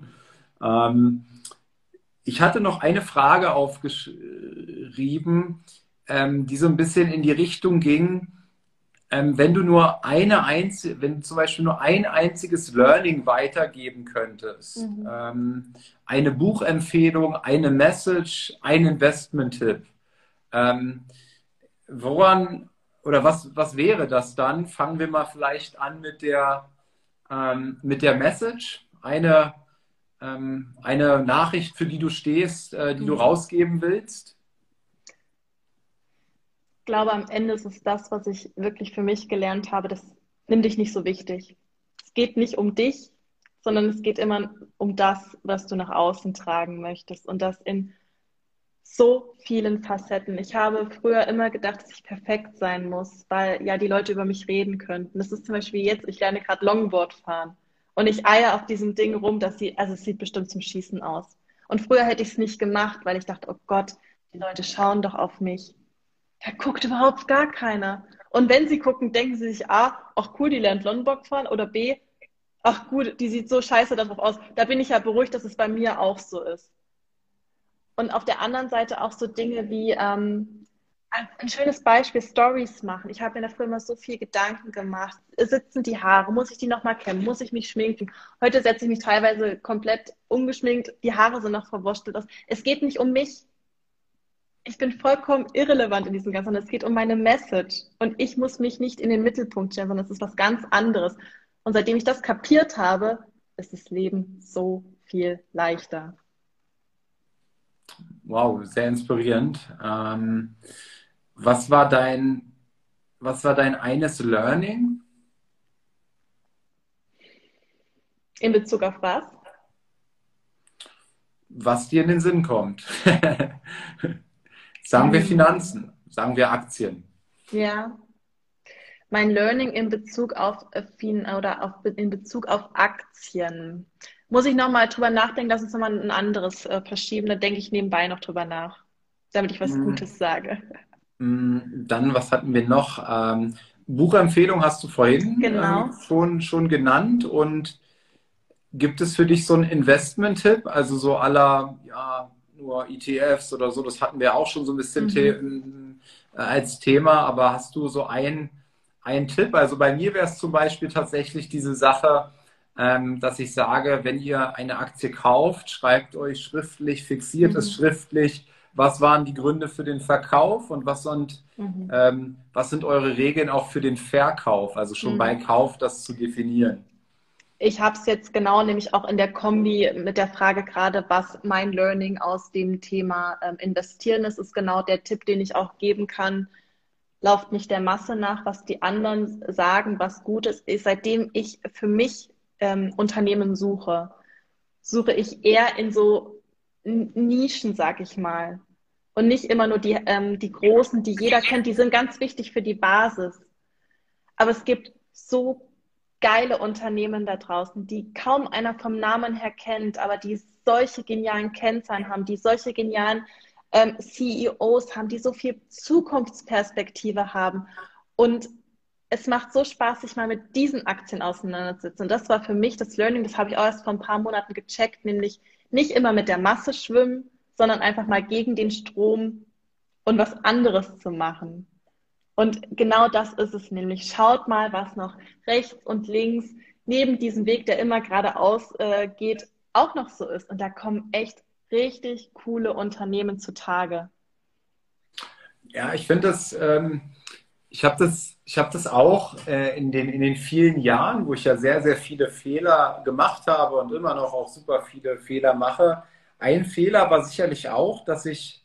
Ich hatte noch eine Frage aufgeschrieben, die so ein bisschen in die Richtung ging, wenn du zum Beispiel nur ein einziges Learning weitergeben könntest, eine Buchempfehlung, eine Message, ein Investment-Tipp, was wäre das dann? Fangen wir mal vielleicht an mit der Message, eine Nachricht, für die du stehst, die du rausgeben willst. Ich glaube, am Ende ist es das, was ich wirklich für mich gelernt habe, das nimm dich nicht so wichtig. Es geht nicht um dich, sondern es geht immer um das, was du nach außen tragen möchtest und das in so vielen Facetten. Ich habe früher immer gedacht, dass ich perfekt sein muss, weil ja die Leute über mich reden könnten. Das ist zum Beispiel jetzt, ich lerne gerade Longboard fahren und ich eier auf diesem Ding rum, es sieht bestimmt zum Schießen aus. Und früher hätte ich es nicht gemacht, weil ich dachte, oh Gott, die Leute schauen doch auf mich. Da guckt überhaupt gar keiner. Und wenn sie gucken, denken sie sich A, ach cool, die lernt Longboard fahren, oder B, ach gut, die sieht so scheiße darauf aus. Da bin ich ja beruhigt, dass es bei mir auch so ist. Und auf der anderen Seite auch so Dinge wie, ein schönes Beispiel, Stories machen. Ich habe mir da früher immer so viel Gedanken gemacht. Sitzen die Haare? Muss ich die nochmal kämmen? Muss ich mich schminken? Heute setze ich mich teilweise komplett ungeschminkt. Die Haare sind noch verwurstelt aus. Es geht nicht um mich. Ich bin vollkommen irrelevant in diesem Ganzen, sondern es geht um meine Message. Und ich muss mich nicht in den Mittelpunkt stellen, sondern es ist was ganz anderes. Und seitdem ich das kapiert habe, ist das Leben so viel leichter. Wow, sehr inspirierend. Was war dein eines Learning? In Bezug auf was? Was dir in den Sinn kommt. Sagen wir Finanzen, sagen wir Aktien. Ja, mein Learning in Bezug auf in Bezug auf Aktien. Muss ich nochmal drüber nachdenken, lass uns nochmal ein anderes verschieben, dann denke ich nebenbei noch drüber nach, damit ich was Gutes sage. Dann, was hatten wir noch? Buchempfehlung hast du vorhin schon genannt. Und gibt es für dich so einen Investment-Tipp? Also so nur ETFs oder so, das hatten wir auch schon so ein bisschen als Thema, aber hast du so einen Tipp? Also bei mir wäre es zum Beispiel tatsächlich diese Sache, dass ich sage, wenn ihr eine Aktie kauft, schreibt euch schriftlich, fixiert es schriftlich, was waren die Gründe für den Verkauf und was sind eure Regeln auch für den Verkauf, also schon bei Kauf das zu definieren. Ich habe es jetzt genau, nämlich auch in der Kombi mit der Frage gerade, was mein Learning aus dem Thema Investieren ist, ist genau der Tipp, den ich auch geben kann. Lauft nicht der Masse nach, was die anderen sagen, was gut ist. Seitdem ich für mich Unternehmen suche, suche ich eher in so Nischen, sag ich mal. Und nicht immer nur die großen, die jeder kennt, die sind ganz wichtig für die Basis. Aber es gibt so geile Unternehmen da draußen, die kaum einer vom Namen her kennt, aber die solche genialen Kennzahlen haben, die solche genialen CEOs haben, die so viel Zukunftsperspektive haben. Und es macht so Spaß, sich mal mit diesen Aktien auseinanderzusetzen. Und das war für mich das Learning, das habe ich auch erst vor ein paar Monaten gecheckt, nämlich nicht immer mit der Masse schwimmen, sondern einfach mal gegen den Strom und was anderes zu machen. Und genau das ist es nämlich. Schaut mal, was noch rechts und links neben diesem Weg, der immer geradeaus geht, auch noch so ist. Und da kommen echt richtig coole Unternehmen zutage. Ja, ich finde das, ich hab das auch in den vielen Jahren, wo ich ja sehr, sehr viele Fehler gemacht habe und immer noch auch super viele Fehler mache. Ein Fehler war sicherlich auch, dass ich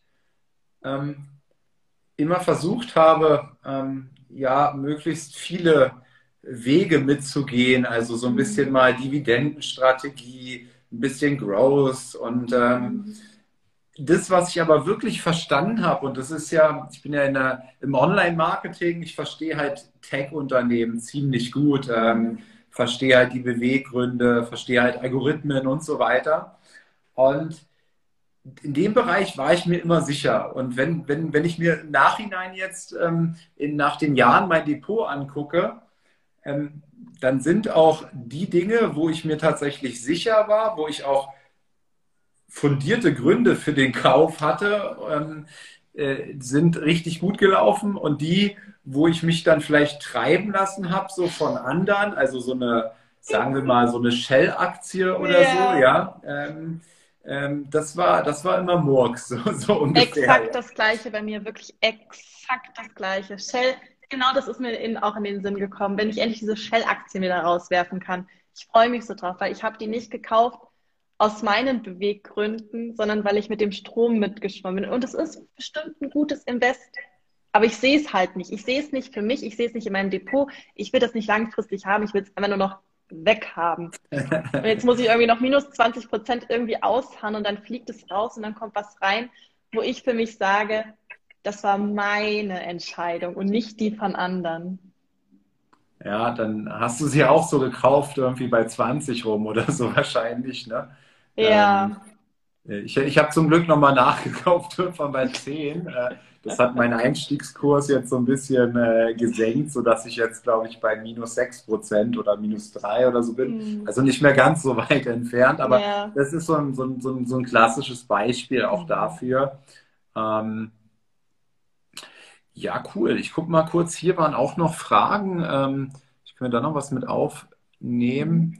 immer versucht habe, ja, möglichst viele Wege mitzugehen, also so ein bisschen mal Dividendenstrategie, ein bisschen Growth und das, was ich aber wirklich verstanden habe, und das ist ja, ich bin ja im Online-Marketing, ich verstehe halt Tech-Unternehmen ziemlich gut, verstehe halt die Beweggründe, verstehe halt Algorithmen und so weiter. Und in dem Bereich war ich mir immer sicher. Und wenn ich mir im Nachhinein jetzt nach den Jahren mein Depot angucke, dann sind auch die Dinge, wo ich mir tatsächlich sicher war, wo ich auch fundierte Gründe für den Kauf hatte, sind richtig gut gelaufen. Und die, wo ich mich dann vielleicht treiben lassen habe, so von anderen, also so eine, sagen wir mal, so eine Shell-Aktie oder so, ja, das war immer Murks, so ungefähr. Exakt das Gleiche bei mir, wirklich exakt das Gleiche. Shell, genau das ist mir auch in den Sinn gekommen, wenn ich endlich diese Shell-Aktien wieder rauswerfen kann. Ich freue mich so drauf, weil ich habe die nicht gekauft aus meinen Beweggründen, sondern weil ich mit dem Strom mitgeschwommen bin. Und es ist bestimmt ein gutes Invest. Aber ich sehe es halt nicht. Ich sehe es nicht für mich, ich sehe es nicht in meinem Depot. Ich will das nicht langfristig haben, ich will es einfach nur noch weghaben. Und jetzt muss ich irgendwie noch minus 20% irgendwie ausharren und dann fliegt es raus und dann kommt was rein, wo ich für mich sage, das war meine Entscheidung und nicht die von anderen. Ja, dann hast du sie auch so gekauft, irgendwie bei 20 rum oder so wahrscheinlich, ne? Ja, Ich habe zum Glück nochmal nachgekauft, irgendwann bei 10. Das hat meinen Einstiegskurs jetzt so ein bisschen gesenkt, sodass ich jetzt, glaube ich, bei minus 6% oder minus 3 oder so bin. Also nicht mehr ganz so weit entfernt, aber ja. das ist so ein klassisches Beispiel auch dafür. Ja, cool. Ich gucke mal kurz, hier waren auch noch Fragen. Ich könnte da noch was mit aufnehmen.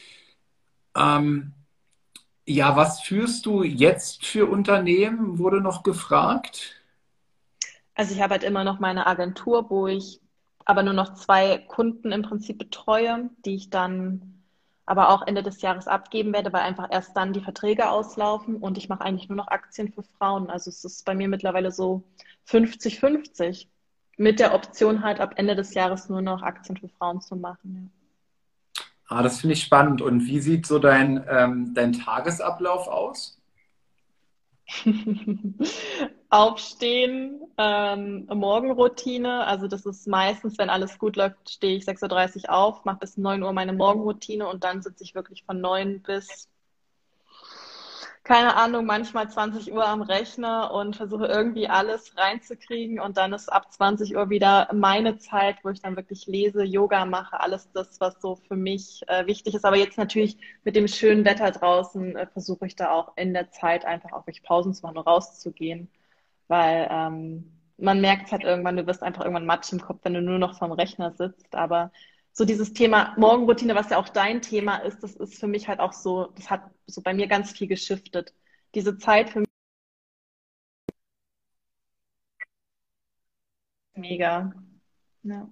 Ja, was führst du jetzt für Unternehmen, wurde noch gefragt. Also ich habe halt immer noch meine Agentur, wo ich aber nur noch 2 Kunden im Prinzip betreue, die ich dann aber auch Ende des Jahres abgeben werde, weil einfach erst dann die Verträge auslaufen und ich mache eigentlich nur noch Aktien für Frauen. Also es ist bei mir mittlerweile so 50-50 mit der Option halt ab Ende des Jahres nur noch Aktien für Frauen zu machen. Ah, das finde ich spannend. Und wie sieht so dein Tagesablauf aus? Ja. Aufstehen, Morgenroutine. Also das ist meistens, wenn alles gut läuft, stehe ich 6:30 Uhr auf, mache bis 9 Uhr meine Morgenroutine und dann sitze ich wirklich von 9 bis, keine Ahnung, manchmal 20 Uhr am Rechner und versuche irgendwie alles reinzukriegen und dann ist ab 20 Uhr wieder meine Zeit, wo ich dann wirklich lese, Yoga mache, alles das, was so für mich wichtig ist. Aber jetzt natürlich mit dem schönen Wetter draußen versuche ich da auch in der Zeit einfach auch wirklich Pausen zu machen und rauszugehen. Weil man merkt halt irgendwann, du wirst einfach irgendwann matsch im Kopf, wenn du nur noch vorm Rechner sitzt. Aber so dieses Thema Morgenroutine, was ja auch dein Thema ist, das ist für mich halt auch so, das hat so bei mir ganz viel geschiftet. Diese Zeit für mich ist mega. Ja.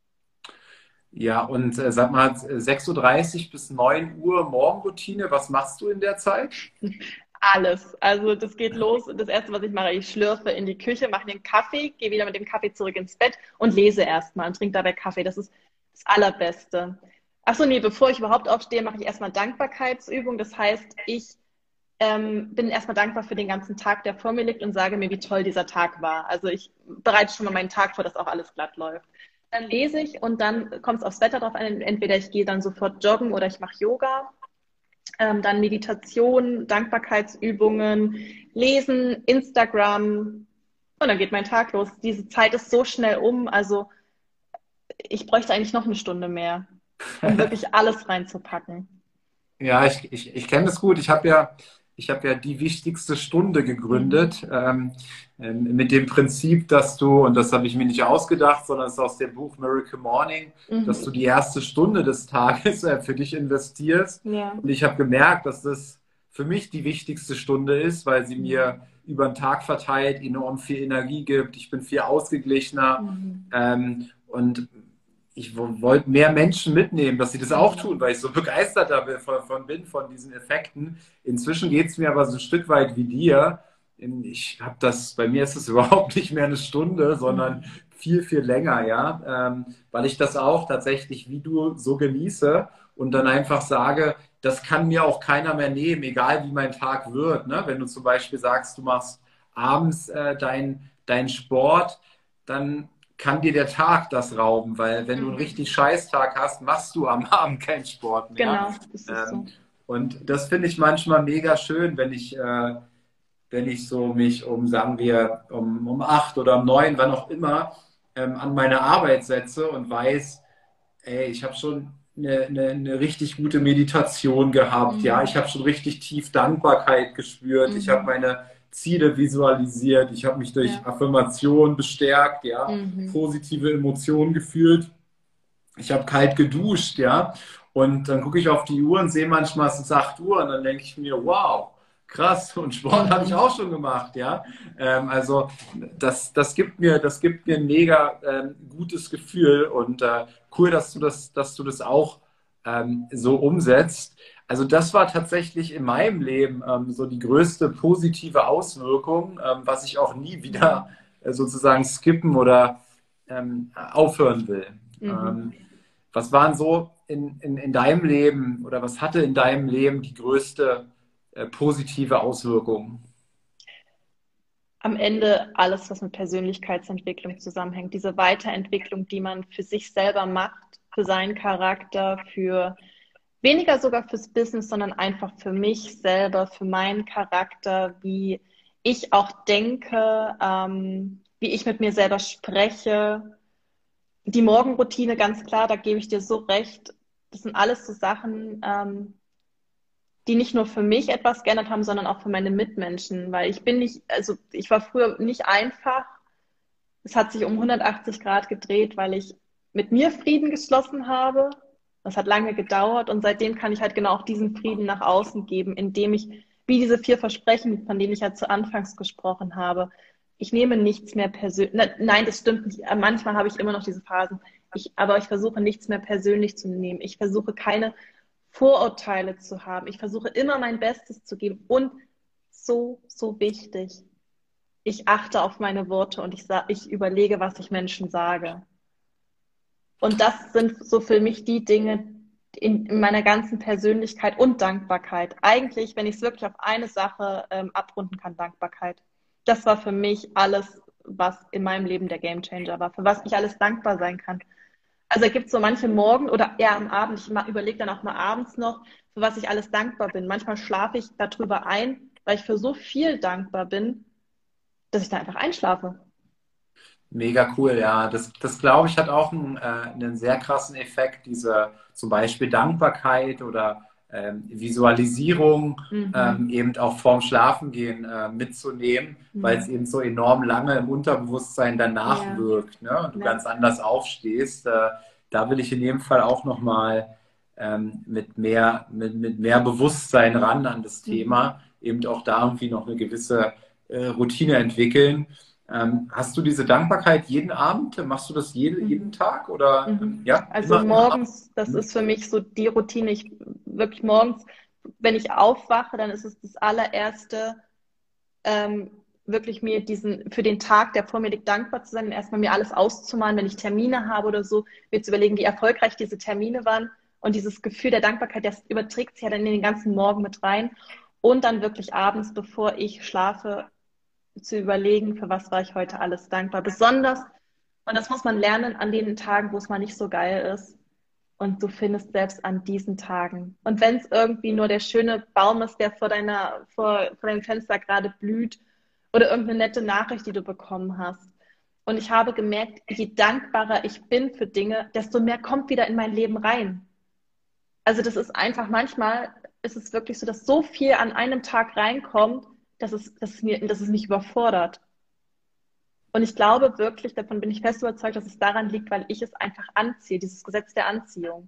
Ja, und sag mal, 6:30 Uhr bis 9 Uhr Morgenroutine, was machst du in der Zeit? Alles. Also das geht los. Das Erste, was ich mache, ich schlürfe in die Küche, mache den Kaffee, gehe wieder mit dem Kaffee zurück ins Bett und lese erstmal und trinke dabei Kaffee. Das ist das Allerbeste. Achso, nee, bevor ich überhaupt aufstehe, mache ich erstmal Dankbarkeitsübung. Das heißt, ich bin erstmal dankbar für den ganzen Tag, der vor mir liegt und sage mir, wie toll dieser Tag war. Also ich bereite schon mal meinen Tag vor, dass auch alles glatt läuft. Dann lese ich und dann kommt es aufs Wetter drauf an. Entweder ich gehe dann sofort joggen oder ich mache Yoga. Dann Meditation, Dankbarkeitsübungen, Lesen, Instagram und dann geht mein Tag los. Diese Zeit ist so schnell um, also ich bräuchte eigentlich noch eine Stunde mehr, um wirklich alles reinzupacken. Ja, ich kenne das gut. Ich hab ja die wichtigste Stunde gegründet, mit dem Prinzip, dass du, und das habe ich mir nicht ausgedacht, sondern es ist aus dem Buch Miracle Morning, dass du die erste Stunde des Tages für dich investierst. Ja. Und ich habe gemerkt, dass das für mich die wichtigste Stunde ist, weil sie mir über den Tag verteilt enorm viel Energie gibt. Ich bin viel ausgeglichener. Und ich wollte mehr Menschen mitnehmen, dass sie das auch tun, weil ich so begeistert bin von diesen Effekten. Inzwischen geht es mir aber so ein Stück weit wie dir. Bei mir ist es überhaupt nicht mehr eine Stunde, sondern viel, viel länger, ja. Weil ich das auch tatsächlich wie du so genieße und dann einfach sage, das kann mir auch keiner mehr nehmen, egal wie mein Tag wird. Ne? Wenn du zum Beispiel sagst, du machst abends dein Sport, dann kann dir der Tag das rauben, weil wenn du einen richtig scheiß Tag hast, machst du am Abend keinen Sport mehr. Genau, das ist so. Und das finde ich manchmal mega schön, wenn ich so mich sagen wir, um 8 oder um 9, wann auch immer, an meine Arbeit setze und weiß, ey, ich habe schon eine richtig gute Meditation gehabt, ja, ich habe schon richtig tief Dankbarkeit gespürt, ich habe meine Ziele visualisiert, ich habe mich durch Affirmation bestärkt, ja, positive Emotionen gefühlt, ich habe kalt geduscht, ja, und dann gucke ich auf die Uhr und sehe manchmal, es ist 8 Uhr und dann denke ich mir, wow, krass, und Sport habe ich auch schon gemacht, ja. Also das gibt mir ein mega gutes Gefühl und cool, dass du das auch so umsetzt. Also das war tatsächlich in meinem Leben so die größte positive Auswirkung, was ich auch nie wieder sozusagen skippen oder aufhören will. Was waren so in deinem Leben oder was hatte in deinem Leben die größte positive Auswirkung? Am Ende alles, was mit Persönlichkeitsentwicklung zusammenhängt. Diese Weiterentwicklung, die man für sich selber macht, für seinen Charakter, für weniger sogar fürs Business, sondern einfach für mich selber, für meinen Charakter, wie ich auch denke, wie ich mit mir selber spreche. Die Morgenroutine, ganz klar, da gebe ich dir so recht. Das sind alles so Sachen, die nicht nur für mich etwas geändert haben, sondern auch für meine Mitmenschen, weil ich war früher nicht einfach. Es hat sich um 180 Grad gedreht, weil ich mit mir Frieden geschlossen habe. Das hat lange gedauert und seitdem kann ich halt genau auch diesen Frieden nach außen geben, indem ich, wie diese 4 Versprechen, von denen ich ja zu Anfangs gesprochen habe, ich nehme nichts mehr persönlich. Nein, das stimmt nicht. Manchmal habe ich immer noch diese Phasen. Aber ich versuche nichts mehr persönlich zu nehmen. Ich versuche keine Vorurteile zu haben. Ich versuche immer mein Bestes zu geben. Und so, so wichtig, ich achte auf meine Worte und ich überlege, was ich Menschen sage. Und das sind so für mich die Dinge in meiner ganzen Persönlichkeit und Dankbarkeit. Eigentlich, wenn ich es wirklich auf eine Sache abrunden kann, Dankbarkeit. Das war für mich alles, was in meinem Leben der Gamechanger war, für was ich alles dankbar sein kann. Also es gibt so manche Morgen oder eher am Abend, ich überlege dann auch mal abends noch, für was ich alles dankbar bin. Manchmal schlafe ich darüber ein, weil ich für so viel dankbar bin, dass ich da einfach einschlafe. Mega cool, ja. Das glaube ich, hat auch einen sehr krassen Effekt, diese zum Beispiel Dankbarkeit oder Visualisierung eben auch vorm Schlafengehen mitzunehmen, weil es eben so enorm lange im Unterbewusstsein danach wirkt, ne? Und du ganz anders aufstehst. da will ich in jedem Fall auch nochmal mit mehr Bewusstsein ran an das Thema, eben auch da irgendwie noch eine gewisse Routine entwickeln. Hast du diese Dankbarkeit jeden Abend? Machst du das jeden Tag? Oder ja? Also morgens, das ist für mich so die Routine. Ich wirklich morgens, wenn ich aufwache, dann ist es das allererste, wirklich mir für den Tag, der vor mir liegt, dankbar zu sein und erstmal mir alles auszumalen, wenn ich Termine habe oder so, mir zu überlegen, wie erfolgreich diese Termine waren. Und dieses Gefühl der Dankbarkeit, das überträgt sich ja dann in den ganzen Morgen mit rein. Und dann wirklich abends, bevor ich schlafe, zu überlegen, für was war ich heute alles dankbar. Besonders, und das muss man lernen, an den Tagen, wo es mal nicht so geil ist. Und du findest selbst an diesen Tagen. Und wenn es irgendwie nur der schöne Baum ist, der vor deinem Fenster gerade blüht, oder irgendeine nette Nachricht, die du bekommen hast. Und ich habe gemerkt, je dankbarer ich bin für Dinge, desto mehr kommt wieder in mein Leben rein. Also das ist einfach, manchmal ist es wirklich so, dass so viel an einem Tag reinkommt, dass es mich überfordert. Und ich glaube wirklich, davon bin ich fest überzeugt, dass es daran liegt, weil ich es einfach anziehe, dieses Gesetz der Anziehung.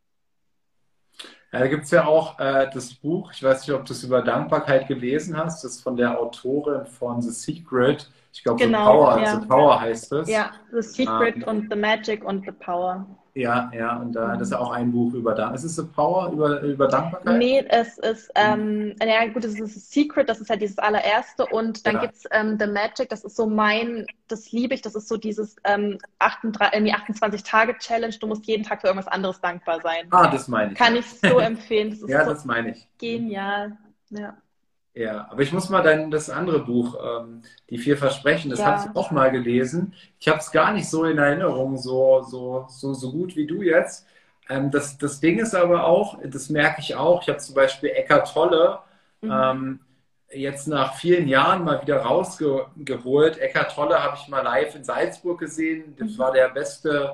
Ja, da gibt es ja auch das Buch, ich weiß nicht, ob du es über Dankbarkeit gelesen hast, das ist von der Autorin von The Secret. Ich glaube, Genau, The Power heißt es. Ja, The Secret und The Magic und The Power. Ja, und das ist auch ein Buch über Dankbarkeit. Ist es The Power über Dankbarkeit? Nee, es ist, ja gut, es ist The Secret, das ist ja dieses allererste. Und dann gibt es The Magic, das ist so das liebe ich, das ist so dieses 28-Tage-Challenge. Du musst jeden Tag für irgendwas anderes dankbar sein. Das meine ich. Kann ich so empfehlen. Das ist ja, so das meine ich. Genial, ja. Ja, aber ich muss mal das andere Buch, die 4 Versprechen, das habe ich auch mal gelesen. Ich habe es gar nicht so in Erinnerung, so gut wie du jetzt. Das Ding ist aber auch, das merke ich auch, ich habe zum Beispiel Eckhart Tolle jetzt nach vielen Jahren mal wieder rausgeholt. Eckhart Tolle habe ich mal live in Salzburg gesehen. Das war der beste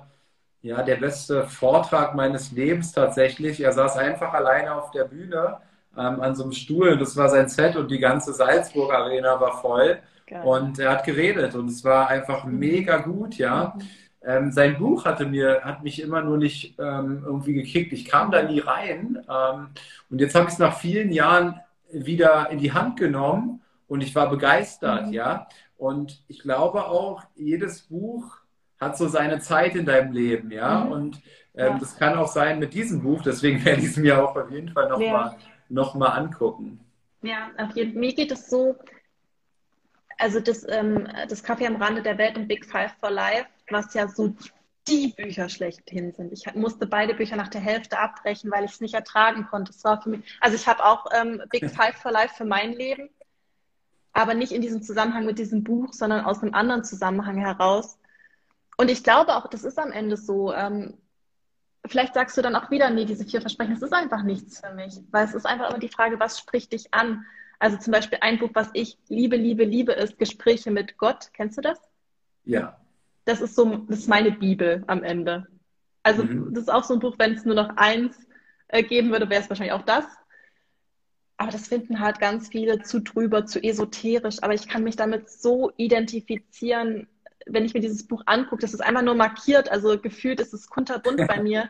Vortrag meines Lebens tatsächlich. Er saß einfach alleine auf der Bühne an so einem Stuhl. Das war sein Set und die ganze Salzburg Arena war voll. Geil. Und er hat geredet und es war einfach mega gut, ja. Sein Buch hat mich immer nur nicht irgendwie gekickt. Ich kam da nie rein. Und jetzt habe ich es nach vielen Jahren wieder in die Hand genommen und ich war begeistert, ja. Und ich glaube auch, jedes Buch hat so seine Zeit in deinem Leben, ja. Und das kann auch sein mit diesem Buch, deswegen werde ich es mir auch auf jeden Fall noch mal angucken. Ja, mir geht es so, also das Kaffee am Rande der Welt und Big Five for Life, was ja so die Bücher schlechthin sind. Ich musste beide Bücher nach der Hälfte abbrechen, weil ich es nicht ertragen konnte. Es war für mich, also ich habe auch Big Five for Life für mein Leben, aber nicht in diesem Zusammenhang mit diesem Buch, sondern aus einem anderen Zusammenhang heraus. Und ich glaube auch, das ist am Ende so, vielleicht sagst du dann auch wieder, nee, diese 4 Versprechen, das ist einfach nichts für mich. Weil es ist einfach immer die Frage, was spricht dich an? Also zum Beispiel ein Buch, was ich liebe, ist Gespräche mit Gott. Kennst du das? Ja. Das ist meine Bibel am Ende. Also das ist auch so ein Buch, wenn es nur noch eins geben würde, wäre es wahrscheinlich auch das. Aber das finden halt ganz viele zu drüber, zu esoterisch. Aber ich kann mich damit so identifizieren, wenn ich mir dieses Buch angucke, das ist einfach nur markiert, also gefühlt ist es kunterbunt bei mir.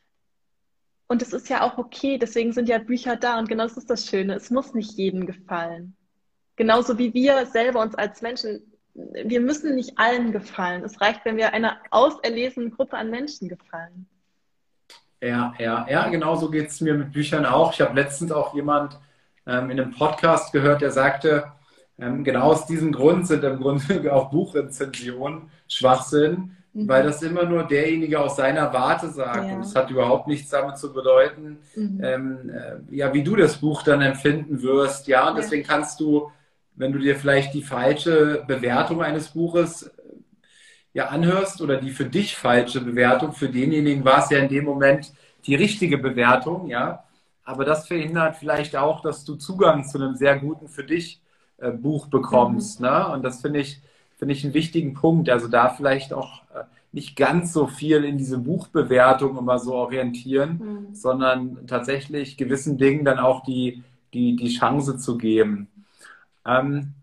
Und es ist ja auch okay, deswegen sind ja Bücher da und genau das ist das Schöne. Es muss nicht jedem gefallen. Genauso wie wir selber uns als Menschen, wir müssen nicht allen gefallen. Es reicht, wenn wir einer auserlesenen Gruppe an Menschen gefallen. Ja, genau so geht es mir mit Büchern auch. Ich habe letztens auch jemand in einem Podcast gehört, der sagte, genau aus diesem Grund sind im Grunde auch Buchrezensionen Schwachsinn, weil das immer nur derjenige aus seiner Warte sagt. Ja. Und es hat überhaupt nichts damit zu bedeuten, wie du das Buch dann empfinden wirst. Ja, und deswegen kannst du, wenn du dir vielleicht die falsche Bewertung eines Buches anhörst oder die für dich falsche Bewertung, für denjenigen war es ja in dem Moment die richtige Bewertung, ja. Aber das verhindert vielleicht auch, dass du Zugang zu einem sehr guten für dich Buch bekommst. Ne? Und das finde ich einen wichtigen Punkt. Also da vielleicht auch nicht ganz so viel in diese Buchbewertung immer so orientieren, sondern tatsächlich gewissen Dingen dann auch die Chance zu geben.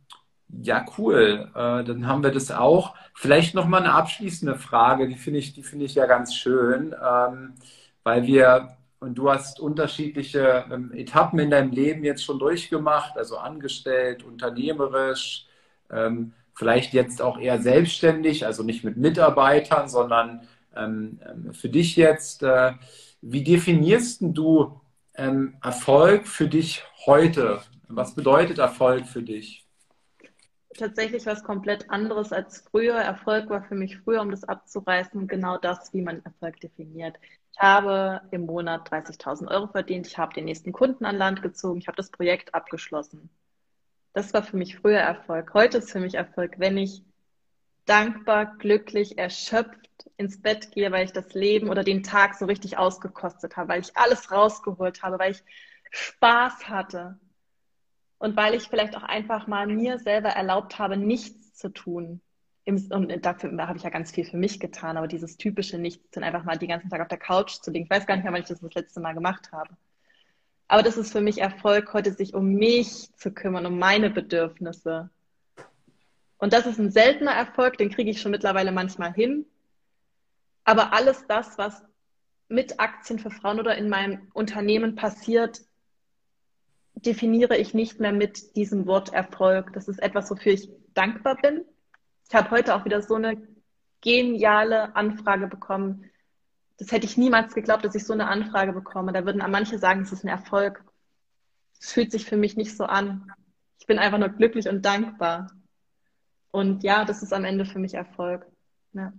Ja, cool. Dann haben wir das auch. Vielleicht noch mal eine abschließende Frage, die finde ich ja ganz schön, weil und du hast unterschiedliche Etappen in deinem Leben jetzt schon durchgemacht, also angestellt, unternehmerisch, vielleicht jetzt auch eher selbstständig, also nicht mit Mitarbeitern, sondern für dich jetzt. Wie definierst denn du Erfolg für dich heute? Was bedeutet Erfolg für dich? Tatsächlich was komplett anderes als früher. Erfolg war für mich früher, um das abzureißen, genau das, wie man Erfolg definiert. Ich habe im Monat 30.000 Euro verdient, ich habe den nächsten Kunden an Land gezogen, ich habe das Projekt abgeschlossen. Das war für mich früher Erfolg. Heute ist für mich Erfolg, wenn ich dankbar, glücklich, erschöpft ins Bett gehe, weil ich das Leben oder den Tag so richtig ausgekostet habe, weil ich alles rausgeholt habe, weil ich Spaß hatte. Und weil ich vielleicht auch einfach mal mir selber erlaubt habe, nichts zu tun. Und dafür habe ich ja ganz viel für mich getan, aber dieses typische Nichtstun, einfach mal den ganzen Tag auf der Couch zu liegen. Ich weiß gar nicht mehr, wann ich das letzte Mal gemacht habe. Aber das ist für mich Erfolg, heute sich um mich zu kümmern, um meine Bedürfnisse. Und das ist ein seltener Erfolg, den kriege ich schon mittlerweile manchmal hin. Aber alles das, was mit Aktien für Frauen oder in meinem Unternehmen passiert, definiere ich nicht mehr mit diesem Wort Erfolg. Das ist etwas, wofür ich dankbar bin. Ich habe heute auch wieder so eine geniale Anfrage bekommen. Das hätte ich niemals geglaubt, dass ich so eine Anfrage bekomme. Da würden manche sagen, es ist ein Erfolg. Es fühlt sich für mich nicht so an. Ich bin einfach nur glücklich und dankbar. Und ja, das ist am Ende für mich Erfolg. Ja.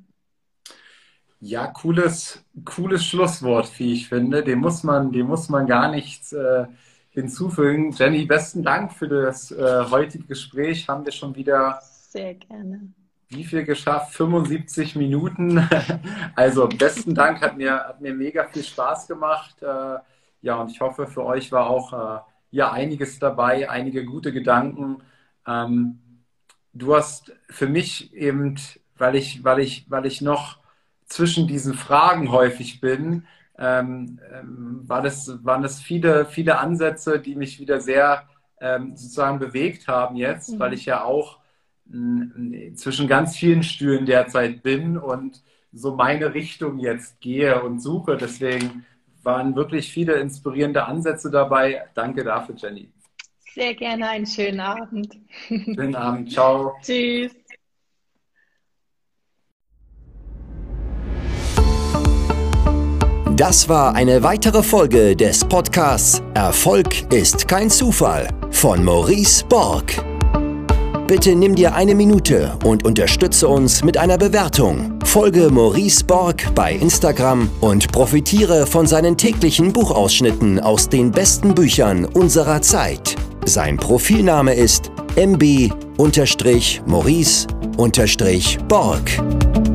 Ja, cooles Schlusswort, wie ich finde. Dem muss man gar nichts hinzufügen. Jenny, besten Dank für das heutige Gespräch. Haben wir schon wieder sehr gerne. Wie viel geschafft? 75 Minuten. Also besten Dank, hat mir mega viel Spaß gemacht. Ja, und ich hoffe, für euch war auch einiges dabei, einige gute Gedanken. Du hast für mich eben, weil ich noch zwischen diesen Fragen häufig bin, waren das viele Ansätze, die mich wieder sehr sozusagen bewegt haben jetzt, weil ich ja auch zwischen ganz vielen Stühlen derzeit bin und so meine Richtung jetzt gehe und suche. Deswegen waren wirklich viele inspirierende Ansätze dabei. Danke dafür, Jenny. Sehr gerne, einen schönen Abend. Schönen Abend, ciao. Tschüss. Das war eine weitere Folge des Podcasts Erfolg ist kein Zufall von Maurice Borg. Bitte nimm dir eine Minute und unterstütze uns mit einer Bewertung. Folge Maurice Borg bei Instagram und profitiere von seinen täglichen Buchausschnitten aus den besten Büchern unserer Zeit. Sein Profilname ist mb_Maurice_Borg.